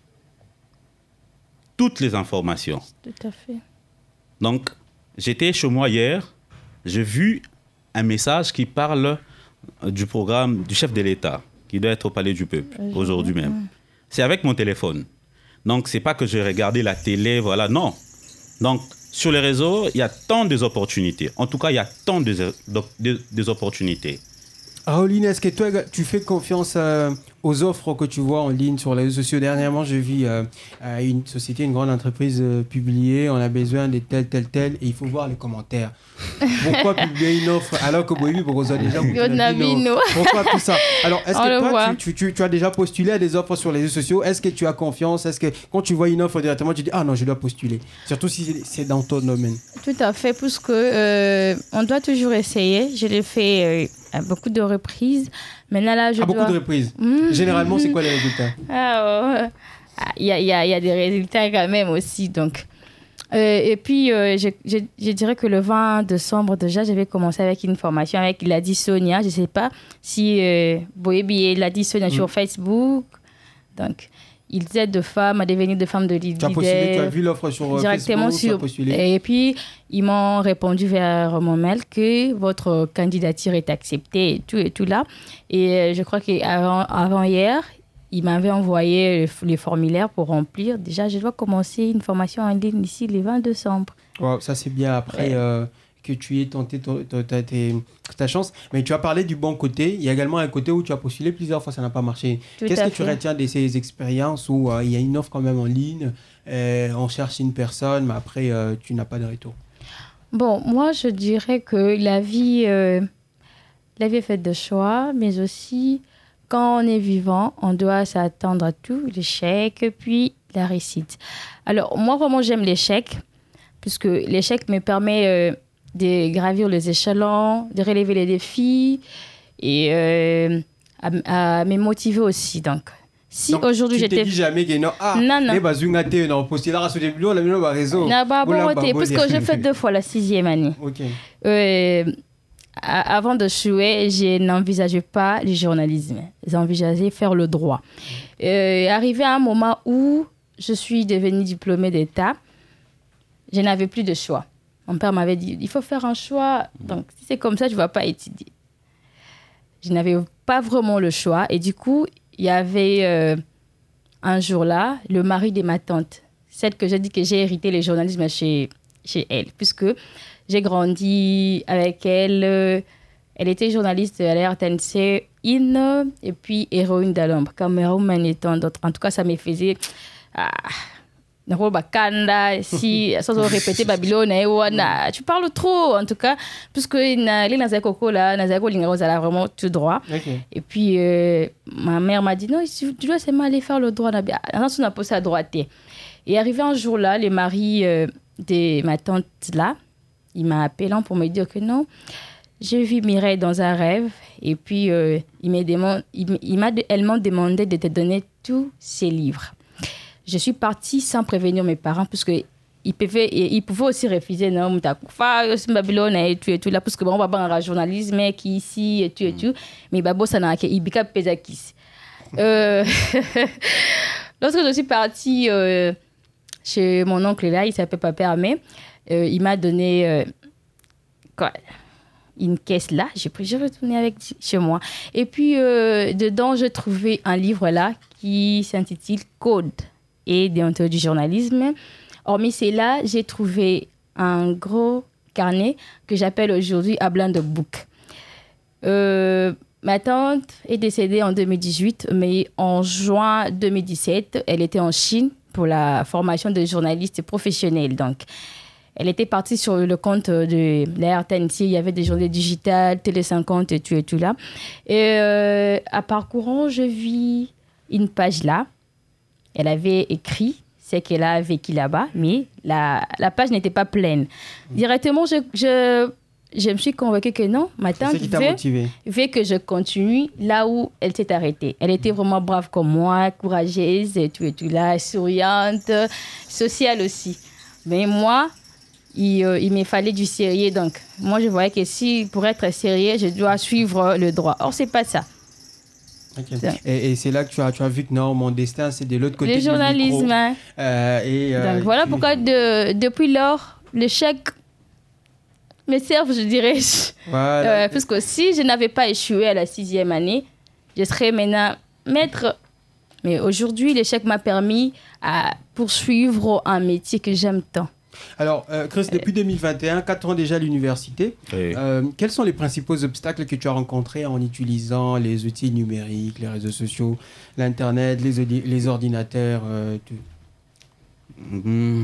Toutes les informations. Tout à fait. Donc, j'étais chez moi hier, j'ai vu un message qui parle du programme du chef de l'État, qui doit être au Palais du Peuple, aujourd'hui même. C'est avec mon téléphone. Donc, c'est pas que j'ai regardé la télé, voilà, non. Donc, sur les réseaux, il y a tant d'opportunités. En tout cas, il y a tant de, de, de, de opportunités. Raoline, est-ce que toi, tu fais confiance euh, aux offres que tu vois en ligne sur les réseaux sociaux? Dernièrement, j'ai vu euh, une société, une grande entreprise euh, publier, on a besoin de tel, tel, tel, et il faut voir les commentaires. Pourquoi publier une offre alors que oui, pour déjà pourquoi tout ça? Alors, est-ce On que le toi, voit. tu, tu, tu as déjà postulé à des offres sur les réseaux sociaux? Est-ce que tu as confiance? Est-ce que quand tu vois une offre directement, tu dis ah non, je dois postuler? Surtout si c'est dans ton domaine. Tout à fait, puisque euh, on doit toujours essayer. Je l'ai fait euh, à beaucoup de reprises. Maintenant, là, je À dois... beaucoup de reprises. Mmh. Généralement, c'est quoi les résultats? Ah, oh. Il y a, il y a, il y a des résultats quand même aussi. Donc. Euh, et puis, euh, je, je, je dirais que le vingt décembre, déjà, j'avais commencé avec une formation avec Ladi Sonia. Je ne sais pas si euh, Boébi et Ladi Sonia mmh. sur Facebook. Donc, ils aident de femmes à devenir des femmes de leader. Tu as postulé, tu as vu l'offre sur directement Facebook, sur, tu as postulé. Et puis, ils m'ont répondu vers mon mail que votre candidature est acceptée et tout, et tout là. Et euh, je crois qu'avant avant hier, ils m'avaient envoyé les formulaires pour remplir. Déjà, je dois commencer une formation en ligne ici le vingt décembre. Wow, ça, c'est bien. Après ouais. euh, que tu aies tenté ta, ta, ta, ta chance. Mais tu as parlé du bon côté. Il y a également un côté où tu as postulé plusieurs fois, ça n'a pas marché. Tout Qu'est-ce que fait. tu retiens de ces expériences où euh, il y a une offre quand même en ligne, euh, on cherche une personne, mais après, euh, tu n'as pas de retour? Bon, moi, je dirais que la vie, euh, la vie est faite de choix, mais aussi... Quand on est vivant, on doit s'attendre à tout, l'échec, puis la réussite. Alors, moi, vraiment, j'aime l'échec, puisque l'échec me permet euh, de gravir les échelons, de relever les défis et euh, à, à me motiver aussi. Donc, si Donc, aujourd'hui tu j'étais... Tu te dis jamais que non, ah, non, non. Mais bah, zungate, non, postuler à ce début, on a mis le réseau. Non, bah, bon, puisque j'ai fait deux fois la sixième année. Ok. Euh, Avant de jouer, je n'envisageais pas le journalisme. J'envisageais faire le droit. Euh, arrivé à un moment où je suis devenue diplômée d'État, je n'avais plus de choix. Mon père m'avait dit, il faut faire un choix. Donc, si c'est comme ça, je ne vas pas étudier. Je n'avais pas vraiment le choix. Et du coup, il y avait euh, un jour là, le mari de ma tante, celle que j'ai dit que j'ai hérité le journalisme chez, chez elle, puisque... J'ai grandi avec elle. Elle était journaliste à la R T N C, in, et puis héroïne de l'ombre, caméraman et tant d'autres. En tout cas, ça me faisait... Ah, si, sans répéter Babylone, tu parles trop, en tout cas, puisque les Nazakoko, là, Nazako Lingarosa, là, vraiment tout droit. Okay. Et puis, euh, ma mère m'a dit, non, tu dois seulement aller faire le droit. On a posé à droite. Et arrivé un jour là, le mari euh, de ma tante là, il m'a appelé pour me dire que non, j'ai vu Mireille dans un rêve et puis euh, il m'a demandé, il, il m'a, elle m'a demandé de te donner tous ses livres. Je suis partie sans prévenir mes parents parce que ils pouvaient, ils pouvaient aussi refuser non Babylone et tout et tout là parce que bon on va pas en journalisme qui ici et tout et tout mais babo ça n'a qu'il bika pesakis. Euh, lorsque je suis partie euh, chez mon oncle là, il s'appelle Papa Armé, euh, il m'a donné euh, quoi, une caisse là, j'ai pris, j'ai retourné avec chez moi et puis euh, dedans j'ai trouvé un livre là qui s'intitule Code et déontologie du journalisme. Hormis cela, j'ai trouvé un gros carnet que j'appelle aujourd'hui Abland Book. Euh, ma tante est décédée en deux mille dix-huit, mais en juin deux mille dix-sept, elle était en Chine pour la formation de journalistes professionnels. Donc, elle était partie sur le compte de la R T N C. Il y avait des journaux digitales, Télé cinquante et tout et tout là. Et euh, à parcourant, je vis une page là. Elle avait écrit c'est qu'elle a vécu là-bas, mais la, la page n'était pas pleine. Directement, je, je, je me suis convaincue que non, ma tante veut, veut que je continue là où elle s'est arrêtée. Elle était vraiment brave comme moi, courageuse et tout et tout là, souriante, sociale aussi. Mais moi, il, euh, il me fallait du sérieux. Donc, moi, je voyais que si, pour être sérieux, je dois suivre le droit. Or, c'est pas ça. Okay. Et, et c'est là que tu as, tu as vu que non, mon destin, c'est de l'autre côté le du journalisme. micro. Hein. Euh, et, euh, Donc voilà tu... pourquoi de, depuis lors, le chèque me sert, je dirais. Voilà. Euh, parce que si je n'avais pas échoué à la sixième année, je serais maintenant maître. Mais aujourd'hui, le chèque m'a permis à poursuivre un métier que j'aime tant. Alors, euh, Chris, depuis deux mille vingt et un, quatre ans déjà à l'université, oui. euh, quels sont les principaux obstacles que tu as rencontrés en utilisant les outils numériques, les réseaux sociaux, l'Internet, les, odi- les ordinateurs euh, tout... mmh.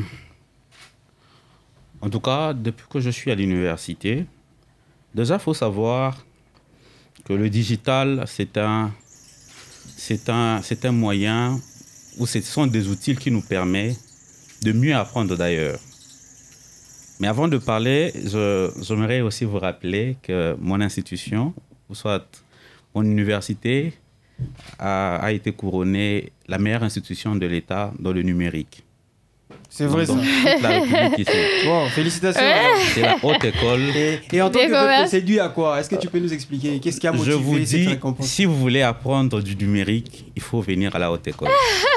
En tout cas, depuis que je suis à l'université, déjà, il faut savoir que le digital, c'est un, c'est un, c'est un moyen ou ce sont des outils qui nous permettent de mieux apprendre d'ailleurs. Mais avant de parler, je, j'aimerais aussi vous rappeler que mon institution, ou soit mon université, a, a été couronnée la meilleure institution de l'État dans le numérique. C'est vrai, donc, ça. Toute la République ici. Wow, félicitations. C'est la haute école. Et, et en tant que peuple séduit à quoi? Est-ce que tu peux nous expliquer? Qu'est-ce qui a motivé Je vous cette dis, récompense? si vous voulez apprendre du numérique, il faut venir à la haute école.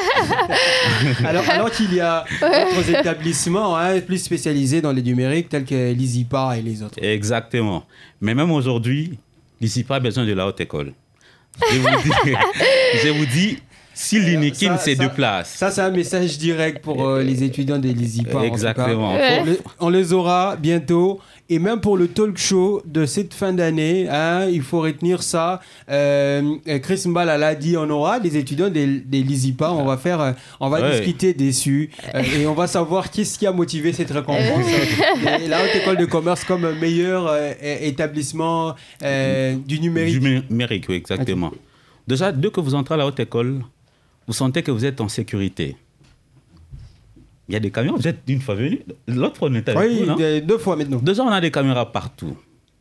alors, alors qu'il y a d'autres établissements hein, plus spécialisés dans les numériques, tels que l'I S I P A et les autres. Exactement. Mais même aujourd'hui, l'I S I P A a besoin de la haute école. Je vous dis, je vous dis si l'Unikin se déplace. Ça, c'est un message direct pour euh, les étudiants de l'I S I P A. Exactement. On, le, on les aura bientôt. Et même pour le talk show de cette fin d'année, hein, il faut retenir ça. Euh, Chris Mbala l'a dit, on aura des étudiants de, de l'I S I P A. On va, faire, on va ouais. discuter dessus. Euh, et on va savoir qu'est-ce qui a motivé cette récompense. Et la Haute École de Commerce comme meilleur euh, établissement euh, du numérique. Du numérique, oui, exactement. Okay. Déjà, dès que vous entrez à la Haute École, vous sentez que vous êtes en sécurité. Il y a des caméras, vous êtes une fois venu, l'autre fois on était avec oui, vous, non? deux fois maintenant. Déjà, on a des caméras partout.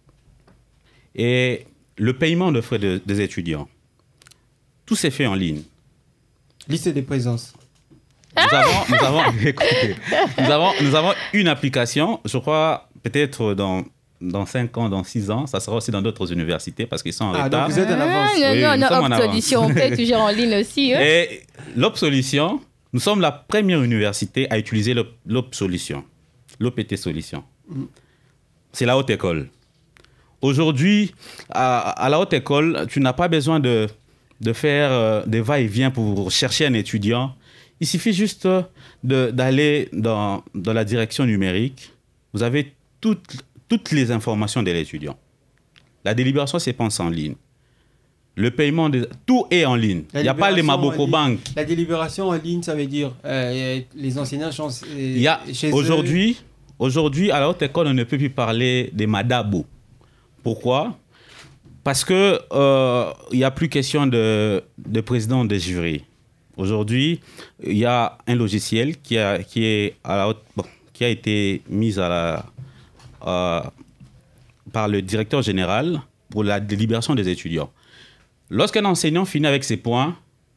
Et le paiement de frais de, des étudiants, tout s'est fait en ligne. Liste des présences. Nous avons, nous avons, écoutez, nous avons, nous avons une application, je crois, peut-être dans... Dans cinq ans, dans six ans, ça sera aussi dans d'autres universités parce qu'ils sont en ah, retard. Donc vous êtes en avance. Ah, oui, non, non, non, Opsolution, on paie toujours en ligne aussi. Hein. Et l'Opsolution, nous sommes la première université à utiliser l'Opsolution, l'O P T Solution. Mm. C'est la haute école. Aujourd'hui, à, à la haute école, tu n'as pas besoin de, de faire euh, des va-et-vient pour chercher un étudiant. Il suffit juste de, d'aller dans, dans la direction numérique. Vous avez toutes toutes les informations de l'étudiant. La délibération se pense en ligne. Le paiement, de... tout est en ligne. Il n'y a pas les Maboko Bank. La délibération en ligne, ça veut dire euh, les enseignants sont euh, Il y a, chez aujourd'hui, eux. Aujourd'hui, à la haute école, on ne peut plus parler des Madabo. Pourquoi? Parce qu'il euh, n'y a plus question de, de président de jury. Aujourd'hui, il y a un logiciel qui a, qui est à la haute, bon, qui a été mis à la... Euh, par le directeur général pour la délibération des étudiants. Lorsqu'un enseignant finit avec ses points,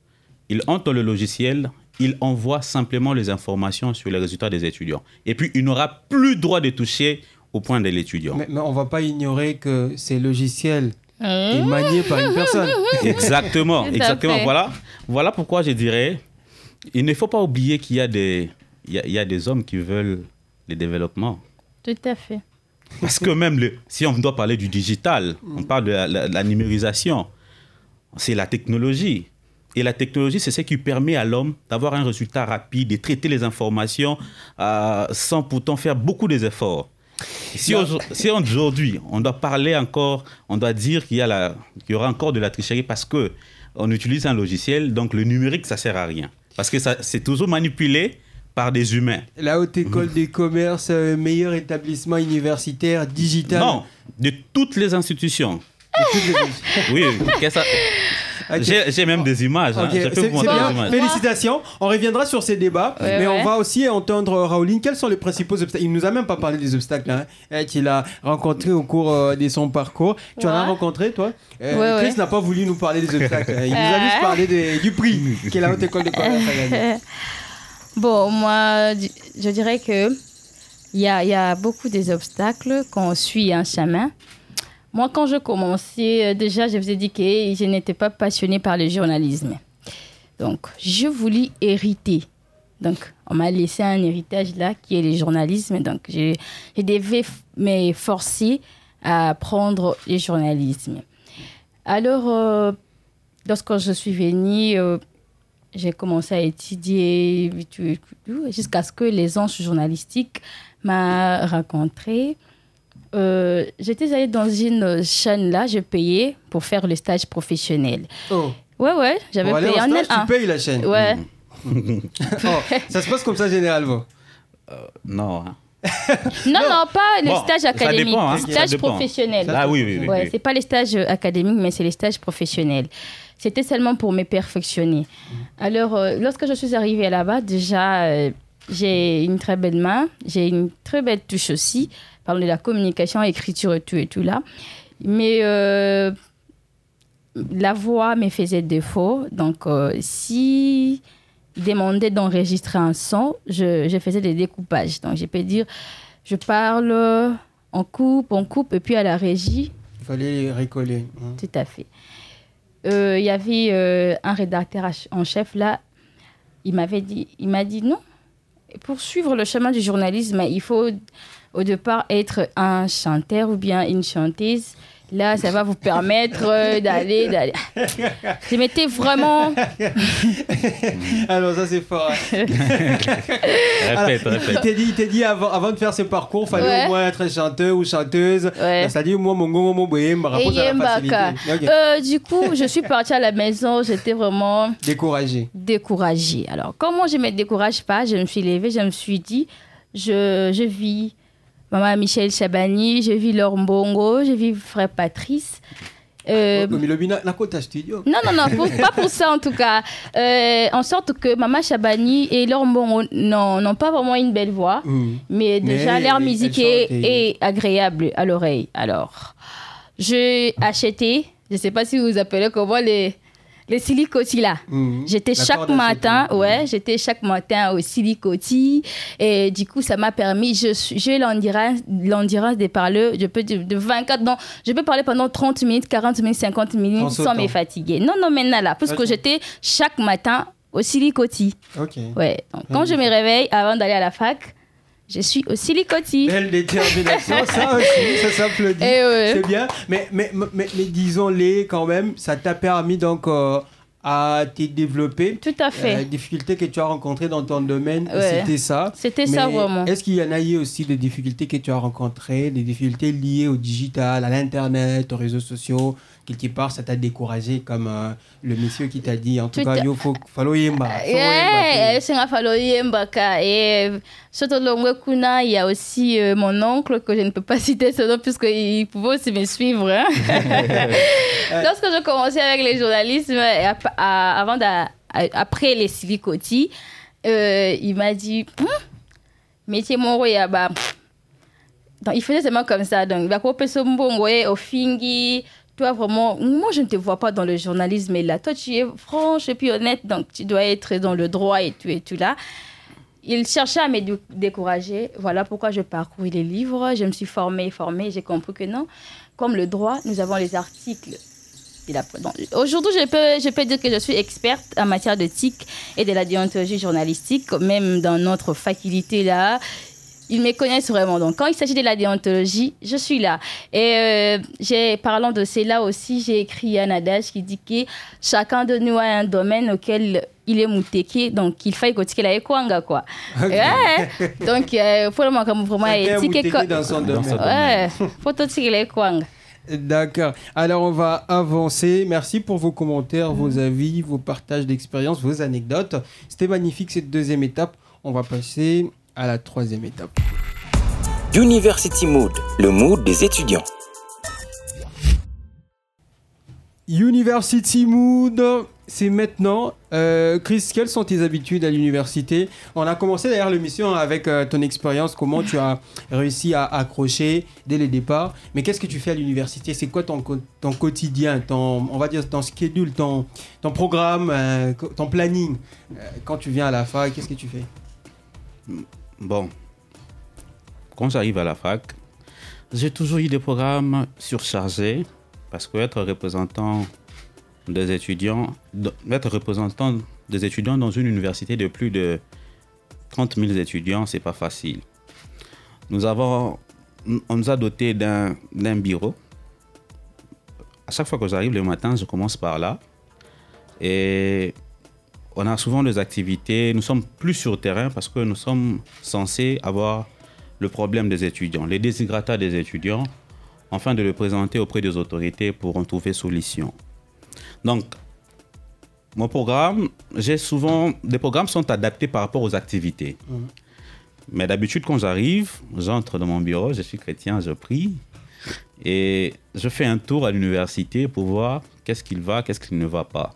il entre dans le logiciel, il envoie simplement les informations sur les résultats des étudiants. Et puis, il n'aura plus droit de toucher au point de l'étudiant. Mais, mais on ne va pas ignorer que ces logiciels mmh. est manié par une personne. Exactement, exactement. Voilà, voilà pourquoi je dirais, il ne faut pas oublier qu'il y a des, il y a, il y a des hommes qui veulent le développement. Tout à fait. Parce que même, le, si on doit parler du digital, mmh. on parle de la, la, la numérisation, c'est la technologie. Et la technologie, c'est ce qui permet à l'homme d'avoir un résultat rapide, de traiter les informations euh, sans pourtant faire beaucoup d'efforts. Si, si aujourd'hui, on doit parler encore, on doit dire qu'il y, a la, qu'il y aura encore de la tricherie parce qu'on utilise un logiciel, donc le numérique, ça ne sert à rien. Parce que ça, c'est toujours manipulé par des humains. La Haute École mmh. des commerces, euh, meilleur établissement universitaire digital. Non, de toutes les institutions. De toutes les institutions. Oui, qu'est-ce que ça... Okay. J'ai, j'ai même des images. Hein. Okay. C'est, c'est bien. Images. Félicitations. On reviendra sur ces débats, ouais, mais ouais. on va aussi entendre Raouline. Quels sont les principaux obstacles? Il ne nous a même pas parlé des obstacles hein, qu'il a rencontrés au cours euh, de son parcours. Tu ouais. en as rencontré, toi euh, ouais, Chris ouais. n'a pas voulu nous parler des obstacles. Il nous a juste parlé de, du prix qu'est la Haute École de commerce a gagné. Bon, moi, je dirais qu'il y a, y a beaucoup des obstacles quand on suit un chemin. Moi, quand je commençais, déjà, je vous ai dit que je n'étais pas passionnée par le journalisme. Donc, je voulais hériter. Donc, on m'a laissé un héritage là, qui est le journalisme. Donc, je, je devais me forcer à apprendre le journalisme. Alors, euh, lorsque je suis venue, euh, j'ai commencé à étudier jusqu'à ce que les anges journalistiques m'ont rencontrée. Euh, j'étais allée dans une chaîne là, je payais pour faire le stage professionnel. Oh. Ouais, ouais, j'avais pour payé en stage, tu payes la chaîne. Ouais. oh, ça se passe comme ça généralement. Euh, non. Hein. non, non, non, pas le bon, stage académique, dépend, hein. stage professionnel. Ah oui, oui, oui. Ouais, oui. c'est pas les stages académiques, mais c'est les stages professionnels. C'était seulement pour me perfectionner. Alors, euh, lorsque je suis arrivée là-bas, déjà, euh, j'ai une très belle main, j'ai une très belle touche aussi. Parle de la communication, écriture et tout et tout là. Mais euh, la voix me faisait défaut. Donc, euh, si il demandait d'enregistrer un son, je, je faisais des découpages. Donc, je peux dire, je parle, on coupe, on coupe, et puis à la régie. Il fallait les recoller. Hein. Tout à fait. Il euh, y avait euh, un rédacteur en chef là, il m'avait dit, il m'a dit non. Pour suivre le chemin du journalisme, il faut au départ être un chanteur ou bien une chanteuse. Là, ça va vous permettre d'aller, d'aller. Je m'étais vraiment... Alors ça, c'est fort. Hein. répète, Alors, répète. Il t'a dit, il t'a dit avant, avant de faire ce parcours, il fallait ouais. au moins être chanteur ou chanteuse. Ouais. C'est-à-dire, moi, mon goût, mon boyé, me rapproche à la facilité. Okay. Euh, du coup, je suis partie à la maison, j'étais vraiment... Découragée. Découragée. Alors, comment je ne me décourage pas, je me suis levée, je me suis dit, je, je vis... Maman Michel Chabani, j'ai vu Laure Mbongo, j'ai vu frère Patrice. Euh, oh, mais le bina, la côte à studio. Non, non, non, pour, pas pour ça en tout cas. Euh, en sorte que Maman Chabani et Laure Mbongo n'ont pas vraiment une belle voix, mmh. mais déjà mais leur musique est, est agréable à l'oreille. Alors, j'ai acheté, je ne sais pas si vous appelez comment les... Les Silicoti là. Mmh. J'étais la chaque matin, mmh. ouais, j'étais chaque matin au Silicoti et du coup ça m'a permis, je j'ai l'endurance, l'endurance de parler, je peux de, de vingt-quatre non, je peux parler pendant trente minutes, quarante minutes, cinquante minutes sans me fatiguer. Non non maintenant là, parce okay. que j'étais chaque matin au Silicoti. OK. Ouais. Donc, quand mmh. je me réveille avant d'aller à la fac, je suis au Silicoti. Belle détermination, ça aussi, ça s'applaudit. Ouais. C'est bien. Mais, mais, mais, mais, mais disons-les quand même, ça t'a permis donc euh, à te développer. Tout à fait. Les euh, difficultés que tu as rencontrées dans ton domaine, ouais. c'était ça. C'était mais ça vraiment. Est-ce qu'il y en a eu aussi des difficultés que tu as rencontrées, des difficultés liées au digital, à l'internet, aux réseaux sociaux? Quelque part, ça t'a découragé, comme euh, le monsieur qui t'a dit. En tout, tout cas, il faut falloir yemba. Ouais, c'est un falloir yemba. Et surtout, il y a aussi euh, mon oncle, que je ne peux pas citer ce nom, puisqu'il pouvait aussi me suivre. Hein. Lorsque je commençais avec le journalisme, avant après les Silicoti, euh, il m'a dit, métier mon roi, bah, Donc, il faisait seulement comme ça. Donc, au fingi, toi, vraiment, moi, je ne te vois pas dans le journalisme. Et là, toi, tu es franche et puis honnête. Donc, tu dois être dans le droit et tout et tout là. Il cherchait à me décourager. Voilà pourquoi je parcours les livres. Je me suis formée, formée. J'ai compris que non. Comme le droit, nous avons les articles. Aujourd'hui, je peux, je peux dire que je suis experte en matière d'éthique et de la déontologie journalistique. Même dans notre faculté là, ils me connaissent vraiment. Donc, quand il s'agit de la déontologie, je suis là. Et euh, j'ai, parlant de cela aussi, j'ai écrit un adage qui dit que chacun de nous a un domaine auquel il est moutéké, donc il faut que la ékwanga, quoi. Okay. Ouais. Donc, euh, pour le moment, comme vraiment éthique et quoi. Dans son domaine. Ouais. Faut tout que la ékwanga. D'accord. Alors, on va avancer. Merci pour vos commentaires, vos avis, vos partages d'expériences, vos anecdotes. C'était magnifique cette deuxième étape. On va passer à la troisième étape. University Mood, le mood des étudiants. University Mood, c'est maintenant. Euh, Chris, quelles sont tes habitudes à l'université? On a commencé d'ailleurs l'émission avec euh, ton expérience, comment tu as réussi à accrocher dès le départ. Mais qu'est-ce que tu fais à l'université? C'est quoi ton, ton quotidien, ton, on va dire ton schedule, ton, ton programme, euh, ton planning euh, quand tu viens à la fac, qu'est-ce que tu fais? Bon, quand j'arrive à la fac, j'ai toujours eu des programmes surchargés parce qu'être représentant des étudiants, être représentant des étudiants dans une université de plus de trente mille étudiants, c'est pas facile. Nous avons, on nous a doté d'un, d'un bureau. À chaque fois que j'arrive le matin, je commence par là. Et on a souvent des activités, nous sommes plus sur le terrain parce que nous sommes censés avoir le problème des étudiants, les desiderata des étudiants, afin de le présenter auprès des autorités pour en trouver solution. Donc, mon programme, j'ai souvent, les programmes sont adaptés par rapport aux activités. Mmh. Mais d'habitude, quand j'arrive, j'entre dans mon bureau, je suis chrétien, je prie et je fais un tour à l'université pour voir qu'est-ce qu'il va, qu'est-ce qu'il ne va pas.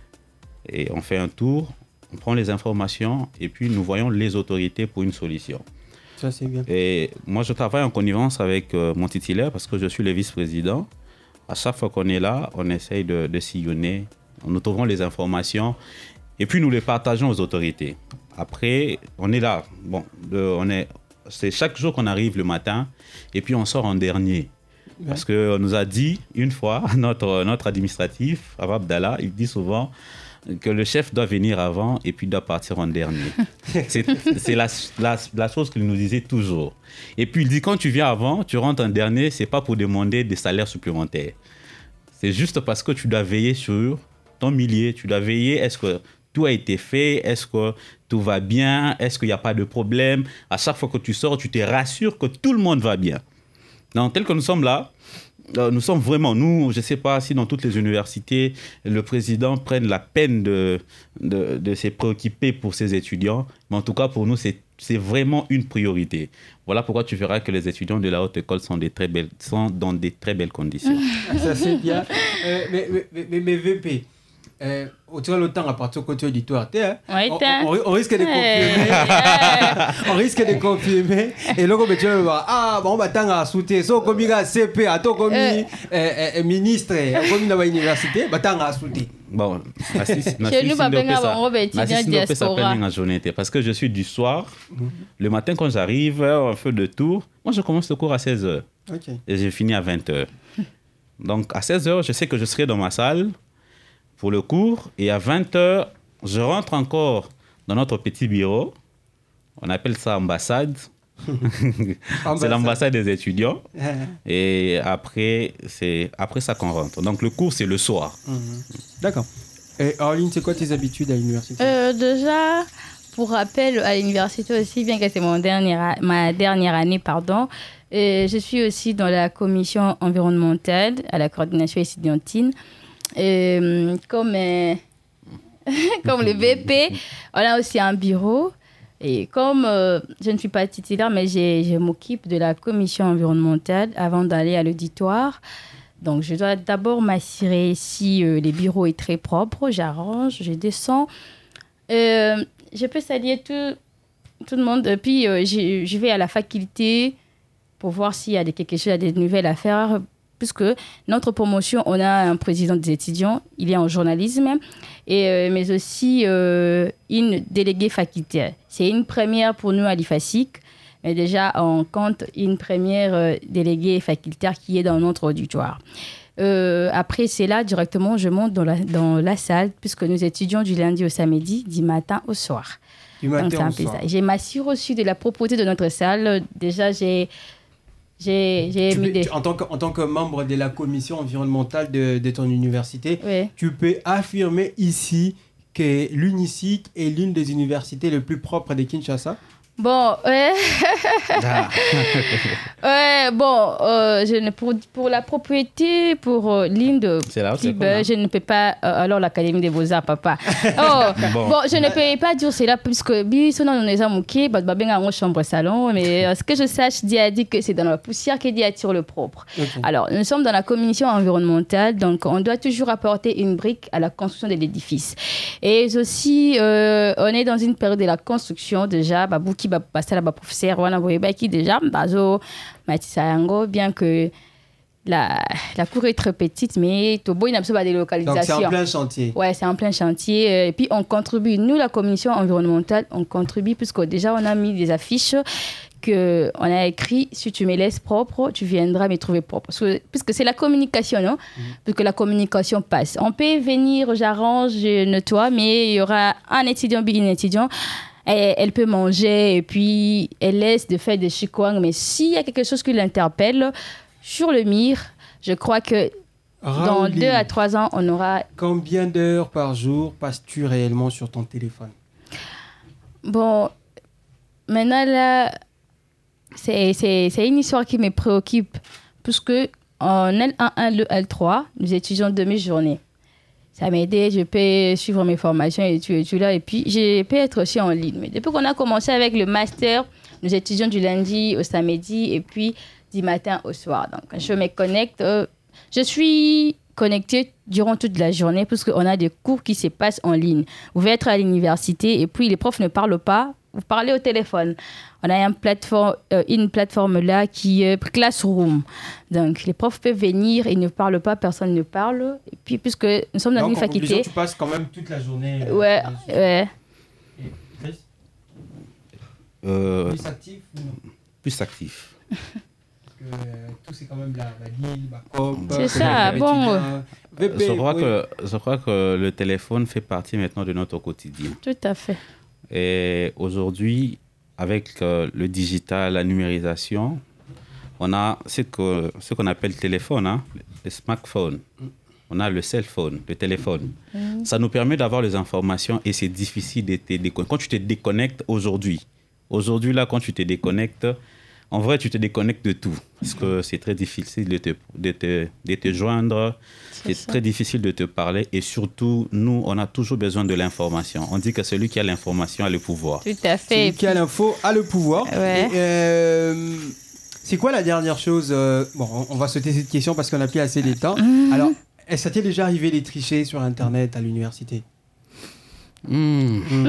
Et on fait un tour, on prend les informations et puis nous voyons les autorités pour une solution. Ça, c'est bien. Et moi, je travaille en connivence avec euh, mon titulaire parce que je suis le vice-président. À chaque fois qu'on est là, on essaye de, de sillonner, nous trouvons les informations et puis nous les partageons aux autorités. Après, on est là. Bon, de, on est, c'est chaque jour qu'on arrive le matin et puis on sort en dernier. Ouais. Parce qu'on nous a dit une fois, notre, notre administratif, Abdallah, il dit souvent que le chef doit venir avant et puis doit partir en dernier. c'est c'est la, la, la chose qu'il nous disait toujours. Et puis il dit, quand tu viens avant, tu rentres en dernier, c'est pas pour demander des salaires supplémentaires. C'est juste parce que tu dois veiller sur ton milieu, tu dois veiller, est-ce que tout a été fait, est-ce que tout va bien, est-ce qu'il n'y a pas de problème. À chaque fois que tu sors, tu te rassures que tout le monde va bien. Donc, tel que nous sommes là, nous sommes vraiment, nous, je ne sais pas si dans toutes les universités, le président prenne la peine de, de, de se préoccuper pour ses étudiants. Mais en tout cas, pour nous, c'est, c'est vraiment une priorité. Voilà pourquoi tu verras que les étudiants de la haute école sont, des très belles, sont dans des très belles conditions. Ça, c'est bien. Euh, mais, mais, mais, mais V P, euh, tu vois le temps à partir du côté auditoire, hein? Oui, on, on, on risque de confirmer. On risque de confirmer. Et là, tu vas voir, ah, bon, bah, t'as un soutien. So, comme il y a C P, à toi, comme ministre, comme dans l'université, bah, t'as un soutien. Bon, chez nous, pas bien avant, étudiant diaspora. Parce que je suis du soir. Le matin, quand j'arrive, on fait de tour. Moi, je commence le cours à seize heures. Okay. Et je finis à vingt heures. Donc, à seize heures, je sais que je serai dans ma salle pour le cours. Et à vingt heures, je rentre encore dans notre petit bureau. On appelle ça ambassade. C'est l'ambassade des étudiants. Et après, c'est après ça qu'on rentre. Donc, le cours, c'est le soir. Mm-hmm. D'accord. Et Orline, c'est quoi tes habitudes à l'université? euh, Déjà, pour rappel, à l'université aussi, bien que c'est mon dernière, ma dernière année, pardon, euh, je suis aussi dans la commission environnementale, à la coordination étudiantine. Euh, comme, euh, comme le V P, on a aussi un bureau. Et comme euh, je ne suis pas titulaire, mais j'ai, je m'occupe de la commission environnementale avant d'aller à l'auditoire. Donc, je dois d'abord m'assurer si euh, les bureaux est très propre. J'arrange, je descends. Euh, je peux saluer tout, tout le monde. Puis, euh, je, je vais à la faculté. pour voir s'il y a des, quelque chose, il y a des nouvelles à faire. Puisque notre promotion, on a un président des étudiants, il est en journalisme, et, euh, mais aussi euh, une déléguée facultaire. C'est une première pour nous à l'I F A S I C, mais déjà on compte une première euh, déléguée facultaire qui est dans notre auditoire. Euh, après, c'est là, directement, je monte dans la, dans la salle, puisque nous étudions du lundi au samedi, du matin au soir. Du matin Donc, au soir. J'ai m'assure aussi de la propreté de notre salle. Déjà, j'ai... J'ai, j'ai tu mis peux, des... tu, en, tant que, en tant que membre de la commission environnementale de, de ton université, Oui. tu peux affirmer ici que l'UNICIC est l'une des universités les plus propres de Kinshasa. Bon, ouais. Ah. ouais, bon, euh, je ne, pour, pour la propriété, pour euh, l'île de C'est là où c'est Clibert, je ne peux pas... Euh, alors, l'Académie des Beaux-Arts, papa. Oh, Bon. bon. je ne peux pas dire cela, puisque Biso, non, on est à Mouké, bah, bah, ben, en chambre salon, mais euh, ce que je sache, Dia a dit que c'est dans la poussière que Dia attire le propre. Okay. Alors, nous sommes dans la commission environnementale, donc on doit toujours apporter une brique à la construction de l'édifice. Et aussi, euh, on est dans une période de la construction, déjà, bah, Bouki, bah, passer là-bas, professeur, on a voyé qui déjà, Bazo, Matisayango, bien que la, la cour est très petite, mais Tobo, il n'a pas de localisation. Donc, c'est en plein chantier. Ouais, c'est en plein chantier. Et puis, on contribue, nous, la commission environnementale, on contribue, puisque déjà, on a mis des affiches que on a écrit, si tu me laisses propre, tu viendras me trouver propre. Parce que, puisque c'est la communication, non? Mm-hmm. Puisque la communication passe. On peut venir, j'arrange, je nettoie, mais il y aura un étudiant, une étudiant. Elle, elle peut manger et puis elle laisse de faire des chikwang. Mais s'il y a quelque chose qui l'interpelle sur le mur, je crois que Raouli, dans deux à trois ans, on aura... Combien d'heures par jour passes-tu réellement sur ton téléphone? Bon, maintenant là, c'est, c'est, c'est une histoire qui me préoccupe. Puisque en L un, L deux, L trois, nous étudions demi-journée. Ça m'a aidé, je peux suivre mes formations et tout, et tout là. Et puis, je peux être aussi en ligne. Mais depuis qu'on a commencé avec le master, nous étudions du lundi au samedi et puis du matin au soir. Donc, je me connecte. Euh, je suis connectée durant toute la journée parce qu'on a des cours qui se passent en ligne. Vous pouvez être à l'université et puis les profs ne parlent pas. Vous parlez au téléphone. On a une plateforme, euh, une plateforme là qui est Classroom. Donc, les profs peuvent venir, ils ne parlent pas, personne ne parle. Et puis, puisque nous sommes dans Donc, une en faculté... conclusion, tu passes quand même toute la journée. Euh, ouais, ouais. Et Chris, Euh, plus actif ou non? plus actif. Parce que euh, tout, c'est quand même la, la ligne, la C O P. C'est ça, bon. euh, V P, Je crois, oui. que, je crois que le téléphone fait partie maintenant de notre quotidien. Tout à fait. Et aujourd'hui, avec euh, le digital, la numérisation, on a ce, que, ce qu'on appelle le téléphone, hein, le smartphone. On a le cell phone, le téléphone. Mm. Ça nous permet d'avoir les informations et c'est difficile de te déconnecter. Quand tu te déconnectes aujourd'hui, aujourd'hui, là, quand tu te déconnectes, en vrai, tu te déconnectes de tout. Parce que c'est très difficile de te, de te, de te joindre. C'est, c'est très difficile de te parler. Et surtout, nous, on a toujours besoin de l'information. On dit que celui qui a l'information a le pouvoir. Tout à fait. Celui qui a l'info a le pouvoir. Ouais. Et, euh, c'est quoi la dernière chose euh, Bon, on va sauter cette question parce qu'on n'a plus assez de temps. Mmh. Alors, est-ce que ça t'est déjà arrivé de tricher sur Internet à l'université? Mmh. Mmh.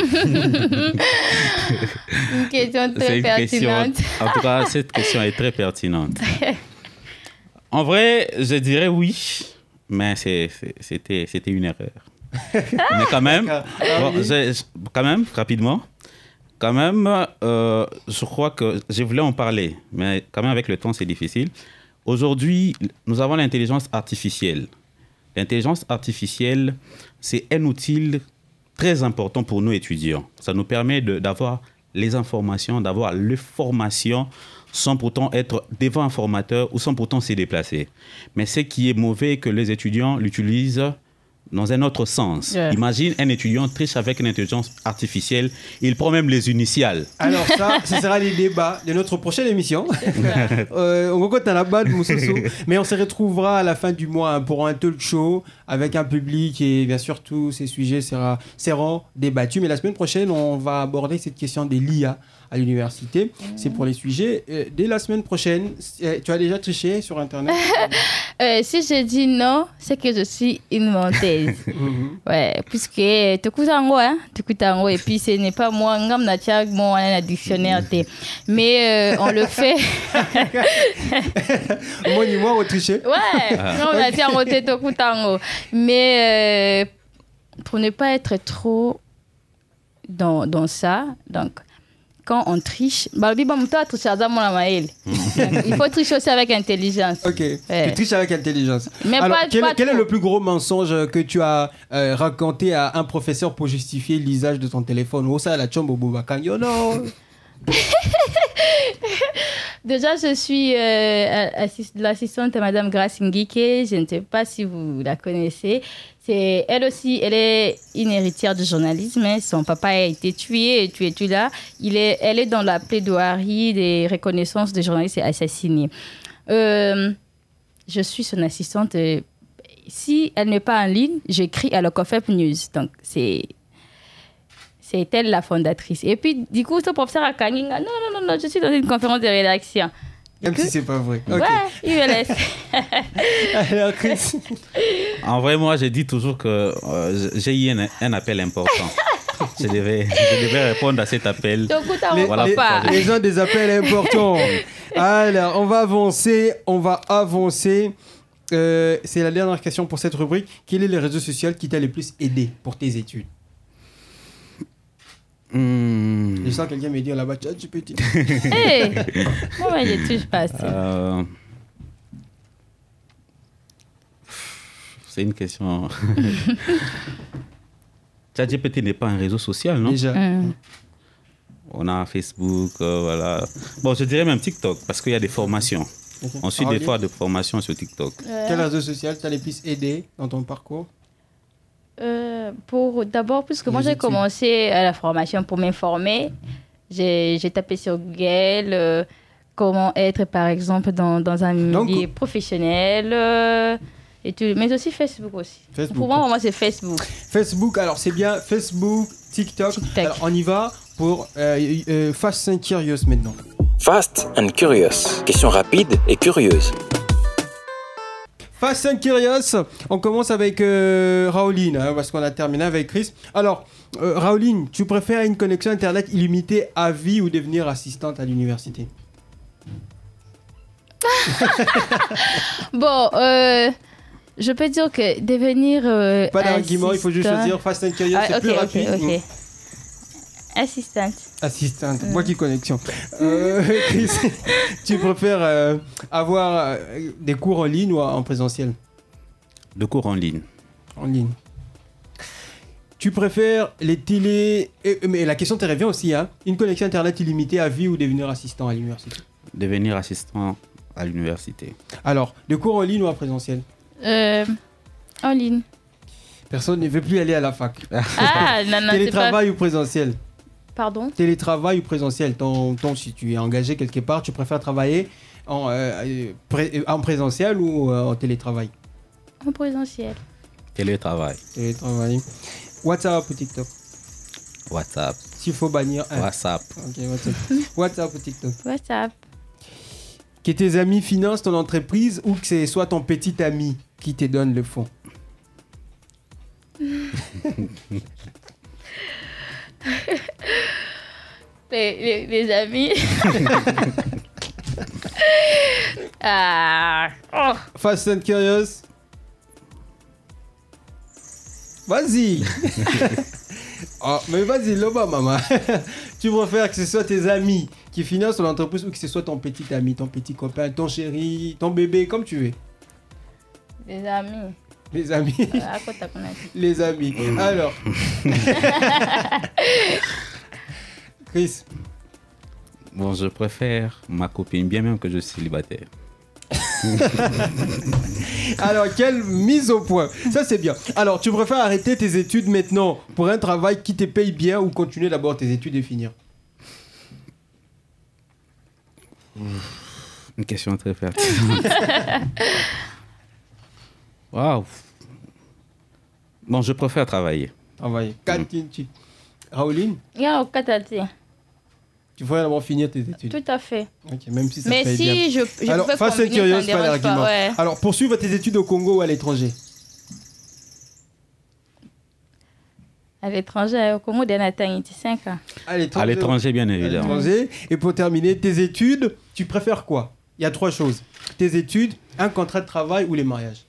Une question très C'est une pertinente. Question, en tout cas, cette question est très pertinente. En vrai, je dirais oui, mais c'est, c'est, c'était, c'était une erreur. Mais quand même, bon, je, je, quand même, rapidement, quand même, euh, je crois que je voulais en parler, mais quand même avec le temps, c'est difficile. Aujourd'hui, nous avons l'intelligence artificielle. L'intelligence artificielle, c'est un outil très important pour nous étudiants. Ça nous permet de, d'avoir les informations, d'avoir les formations sans pourtant être devant un formateur ou sans pourtant se déplacer. Mais ce qui est mauvais, que les étudiants l'utilisent dans un autre sens. Yeah. Imagine un étudiant triche avec une intelligence artificielle, il prend même les initiales. Alors ça, ce sera les débats de notre prochaine émission. euh, on compte à la base, mais on se retrouvera à la fin du mois pour un talk show avec un public et bien sûr tous ces sujets sera, seront débattus. Mais la semaine prochaine, on va aborder cette question de l'I A à l'université. Mmh. C'est pour les sujets. Euh, dès la semaine prochaine, euh, tu as déjà triché sur Internet? euh, Si je dis non, c'est que je suis une menteuse. mmh. Ouais, puisque tu écoutes en haut, hein, tu écoutes en haut, et puis ce n'est pas moi, ngam na tiag mon un dictionnaire, mais euh, on le fait. Moi ni moi, on triché. Ouais, on a dit en haut, tu écoutes en haut, mais euh, pour ne pas être trop dans dans ça, donc. Quand on triche, bah, il faut tricher aussi avec intelligence. Ok, ouais. Tu triches avec intelligence. Mais alors, pas, quel, pas quel est le plus gros mensonge que tu as euh, raconté à un professeur pour justifier l'usage de ton téléphone? Oh, ça, la chombo bobakanyo, non. Déjà, je suis euh, assist- l'assistante à Madame Grace Ngike. Je ne sais pas si vous la connaissez. C'est, elle aussi, elle est une héritière du journalisme. Hein. Son papa a été tué et tu es tu là. Il est, elle est dans la plaidoirie des reconnaissances des journalistes assassinés. Euh, je suis son assistante. Si elle n'est pas en ligne, j'écris à la Cofep News. Donc, c'est... C'est elle la fondatrice. Et puis, du coup, ce professeur a gagné. Non, non, non, non, je suis dans une conférence de rédaction. Même si c'est pas vrai. Okay. Ouais, il me laisse. Alors, Chris. En vrai, moi, je dis toujours que euh, j'ai eu un, un appel important. je, devais, je devais répondre à cet appel. Donc, les, voilà, les, pas. les gens des appels importants. Alors, on va avancer. On va avancer. Euh, c'est la dernière question pour cette rubrique. Quel est le réseau social qui t'a le plus aidé pour tes études? Mmh. Je sens quelqu'un me dire là-bas, tu peux dire. Hé, moi, je touche pas ça. Euh... C'est une question. ChatGPT n'est pas un réseau social, non? Déjà. Mmh. On a Facebook, euh, voilà. Bon, je dirais même TikTok, parce qu'il y a des formations. Okay. On suit ah, des okay. fois des formations sur TikTok. Euh... Quel réseau social t'a le plus aidé dans ton parcours? Euh, pour d'abord, puisque moi j'ai commencé à la formation pour m'informer, j'ai, j'ai tapé sur Google euh, comment être par exemple dans, dans un milieu Donc, professionnel euh, et tout, mais aussi Facebook aussi. Facebook. Pour moi, moi c'est Facebook. Facebook, alors c'est bien Facebook, TikTok. TikTok. Alors on y va pour euh, euh, Fast and Curious maintenant. Fast and Curious, question rapide et curieuse. Fast and Curious, on commence avec euh, Raoline, hein, parce qu'on a terminé avec Chris. Alors, euh, Raoline, tu préfères une connexion Internet illimitée à vie ou devenir assistante à l'université? Bon, euh, je peux dire que devenir euh, Pas d'argument, il faut juste choisir Fast and Curious, ah, c'est okay, plus okay, rapide. Okay. Assistante. Assistante, mmh. Moi qui connexion. Euh, Chris, tu préfères euh, avoir euh, des cours en ligne ou en présentiel? Des cours en ligne. En ligne. Tu préfères les télé... Mais la question te revient aussi, hein. Une connexion Internet illimitée à vie ou devenir assistant à l'université? Devenir assistant à l'université. Alors, des cours en ligne ou en présentiel? euh, En ligne. Personne ne veut plus aller à la fac. Ah, non, non, télétravail pas... ou présentiel? Pardon? Télétravail ou présentiel? ton, ton, si tu es engagé quelque part, tu préfères travailler en, euh, pré, en présentiel ou euh, en télétravail? En présentiel. Télétravail. Télétravail. WhatsApp ou TikTok? WhatsApp. S'il faut bannir un. WhatsApp. Ok, WhatsApp. WhatsApp ou TikTok? WhatsApp. Que tes amis financent ton entreprise ou que ce soit ton petit ami qui te donne le fonds? les, les, les amis. ah. Oh. Fast and Curious. Vas-y. Oh, mais vas-y, Loba, maman. Tu préfères que ce soit tes amis qui financent ton entreprise ou que ce soit ton petit ami, ton petit copain, ton chéri, ton bébé, comme tu veux? Les amis. Les amis. À quoi t'as connu? Les amis. Alors. Chris. Bon, je préfère ma copine, bien même que je suis célibataire. Alors, quelle mise au point. Ça, c'est bien. Alors, tu préfères arrêter tes études maintenant pour un travail qui te paye bien ou continuer d'abord tes études et finir? Une question très fertile. Waouh. Bon, je préfère travailler. Travailler. Mmh. Raoline? Yeah, tu Tu pourrais d'abord finir tes études. Tout à fait. Ok, même si ça Mais paye si bien. je, je Alors, peux face and combiner, curious, ça pas me dérange l'argument. ouais. Alors, poursuivre tes études au Congo ou à l'étranger? À l'étranger, au Congo, on a cinq ans. À l'étranger. À l'étranger, bien À évidemment. l'étranger. Et pour terminer, tes études, tu préfères quoi? Il y a trois choses. Tes études, un contrat de travail ou les mariages?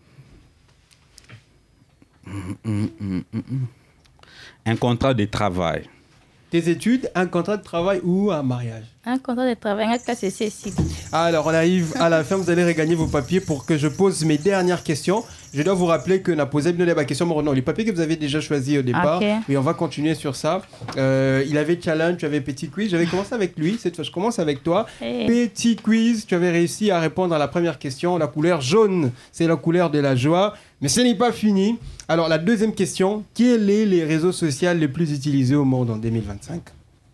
Hum, hum, hum, hum. Un contrat de travail. Tes études, un contrat de travail ou un mariage? Un contrat de travail, un cas, c'est ceci. Alors, on arrive à la fin. Vous allez regagner vos papiers pour que je pose mes dernières questions. Je dois vous rappeler que Naposé me ma question. Non, les papiers que vous avez déjà choisis au départ. Okay. Et on va continuer sur ça. Euh, il avait challenge, tu avais petit quiz. J'avais commencé avec lui. Cette fois, je commence avec toi. Hey. Petit quiz. Tu avais réussi à répondre à la première question. La couleur jaune, c'est la couleur de la joie. Mais ce n'est pas fini. Alors, la deuxième question. Quels sont les réseaux sociaux les plus utilisés au monde en deux mille vingt-cinq?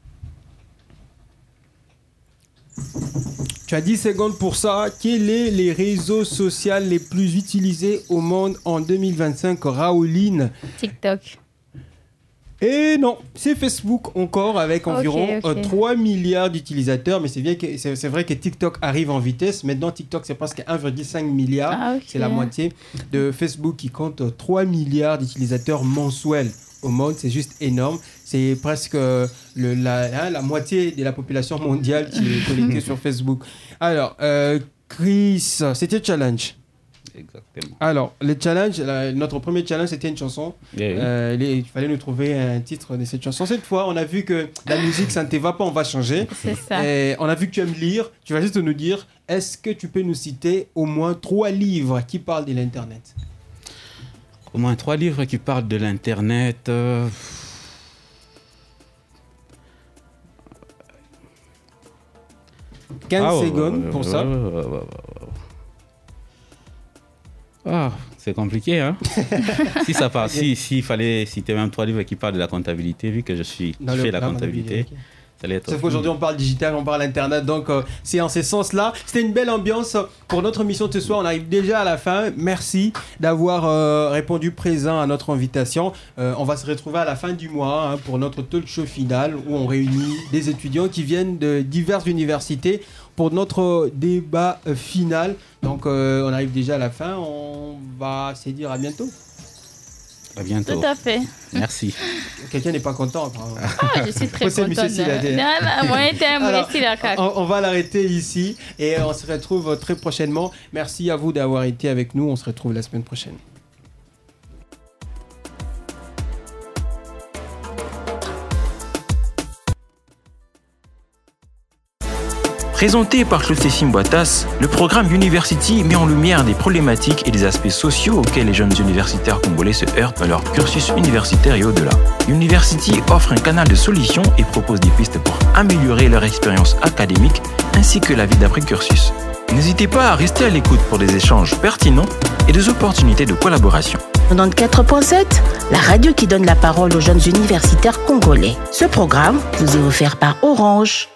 Tu as dix secondes pour ça. Quels sont les réseaux sociaux les plus utilisés au monde en deux mille vingt-cinq, Raoline? TikTok. Et non, c'est Facebook encore avec environ Okay, okay. euh, trois milliards d'utilisateurs. Mais c'est, bien que, c'est, c'est vrai que TikTok arrive en vitesse. Maintenant, TikTok, c'est presque un virgule cinq milliard. Ah, okay. C'est la moitié de Facebook qui compte euh, trois milliards d'utilisateurs mensuels au monde. C'est juste énorme. C'est presque euh, le, la, hein, la moitié de la population mondiale qui est connectée sur Facebook. Alors, euh, Chris, c'était challenge. Exactement. Alors, le challenge, la, notre premier challenge, c'était une chanson. Yeah, oui. Euh, il, est- il fallait nous trouver un titre de cette chanson. Cette fois, on a vu que la musique, ça ne te va pas, on va changer. C'est ça. Et on a vu que tu aimes lire. Tu vas juste nous dire, est-ce que tu peux nous citer au moins trois livres qui parlent de l'Internet? Au moins trois livres qui parlent de l'Internet. euh, quinze ah, ouais, secondes ouais, pour ouais, ça. ouais, ouais, ouais, ouais, ouais. Ah, c'est compliqué, hein. Si ça part, si, si il fallait citer même trois livres qui parlent de la comptabilité, vu que je suis Dans je le- fais la dans la comptabilité, comptabilité, ok. ça allait être. Sauf qu'aujourd'hui, on parle digital, on parle Internet, donc euh, c'est en ce sens-là. C'était une belle ambiance pour notre émission de ce soir. On arrive déjà à la fin. Merci d'avoir euh, répondu présent à notre invitation. Euh, on va se retrouver à la fin du mois hein, pour notre talk show final où on réunit des étudiants qui viennent de diverses universités pour notre débat euh, final. Donc, euh, on arrive déjà à la fin. On va se dire à bientôt. À bientôt. Tout à fait. Merci. Quelqu'un n'est pas content. apparemment. Ah, je suis très Faut c'est contente. monsieur Siladé. Non, non, moi, j'étais un Alors, merci, la cac. on, on va l'arrêter ici et on se retrouve très prochainement. Merci à vous d'avoir été avec nous. On se retrouve la semaine prochaine. Présenté par Clotessim Boitas, le programme University met en lumière des problématiques et des aspects sociaux auxquels les jeunes universitaires congolais se heurtent dans leur cursus universitaire et au-delà. University offre un canal de solutions et propose des pistes pour améliorer leur expérience académique ainsi que la vie d'après-cursus. N'hésitez pas à rester à l'écoute pour des échanges pertinents et des opportunités de collaboration. quatre-vingt-quatorze point sept, la radio qui donne la parole aux jeunes universitaires congolais. Ce programme vous est offert par Orange.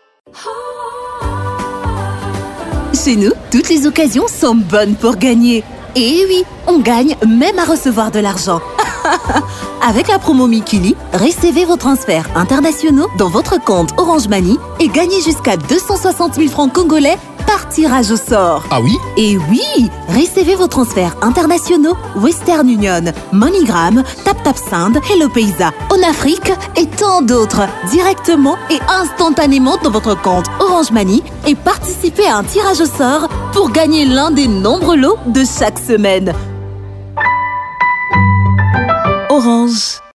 Chez nous, toutes les occasions sont bonnes pour gagner. Et oui, on gagne même à recevoir de l'argent. Avec la promo Mikili, recevez vos transferts internationaux dans votre compte Orange Money et gagnez jusqu'à deux cent soixante mille francs congolais par tirage au sort. Ah oui? Et oui, recevez vos transferts internationaux Western Union, MoneyGram, TapTapSend, Hello Paysa, Onafrique et tant d'autres directement et instantanément dans votre compte Orange Money et participez à un tirage au sort pour gagner l'un des nombreux lots de chaque semaine. Orange.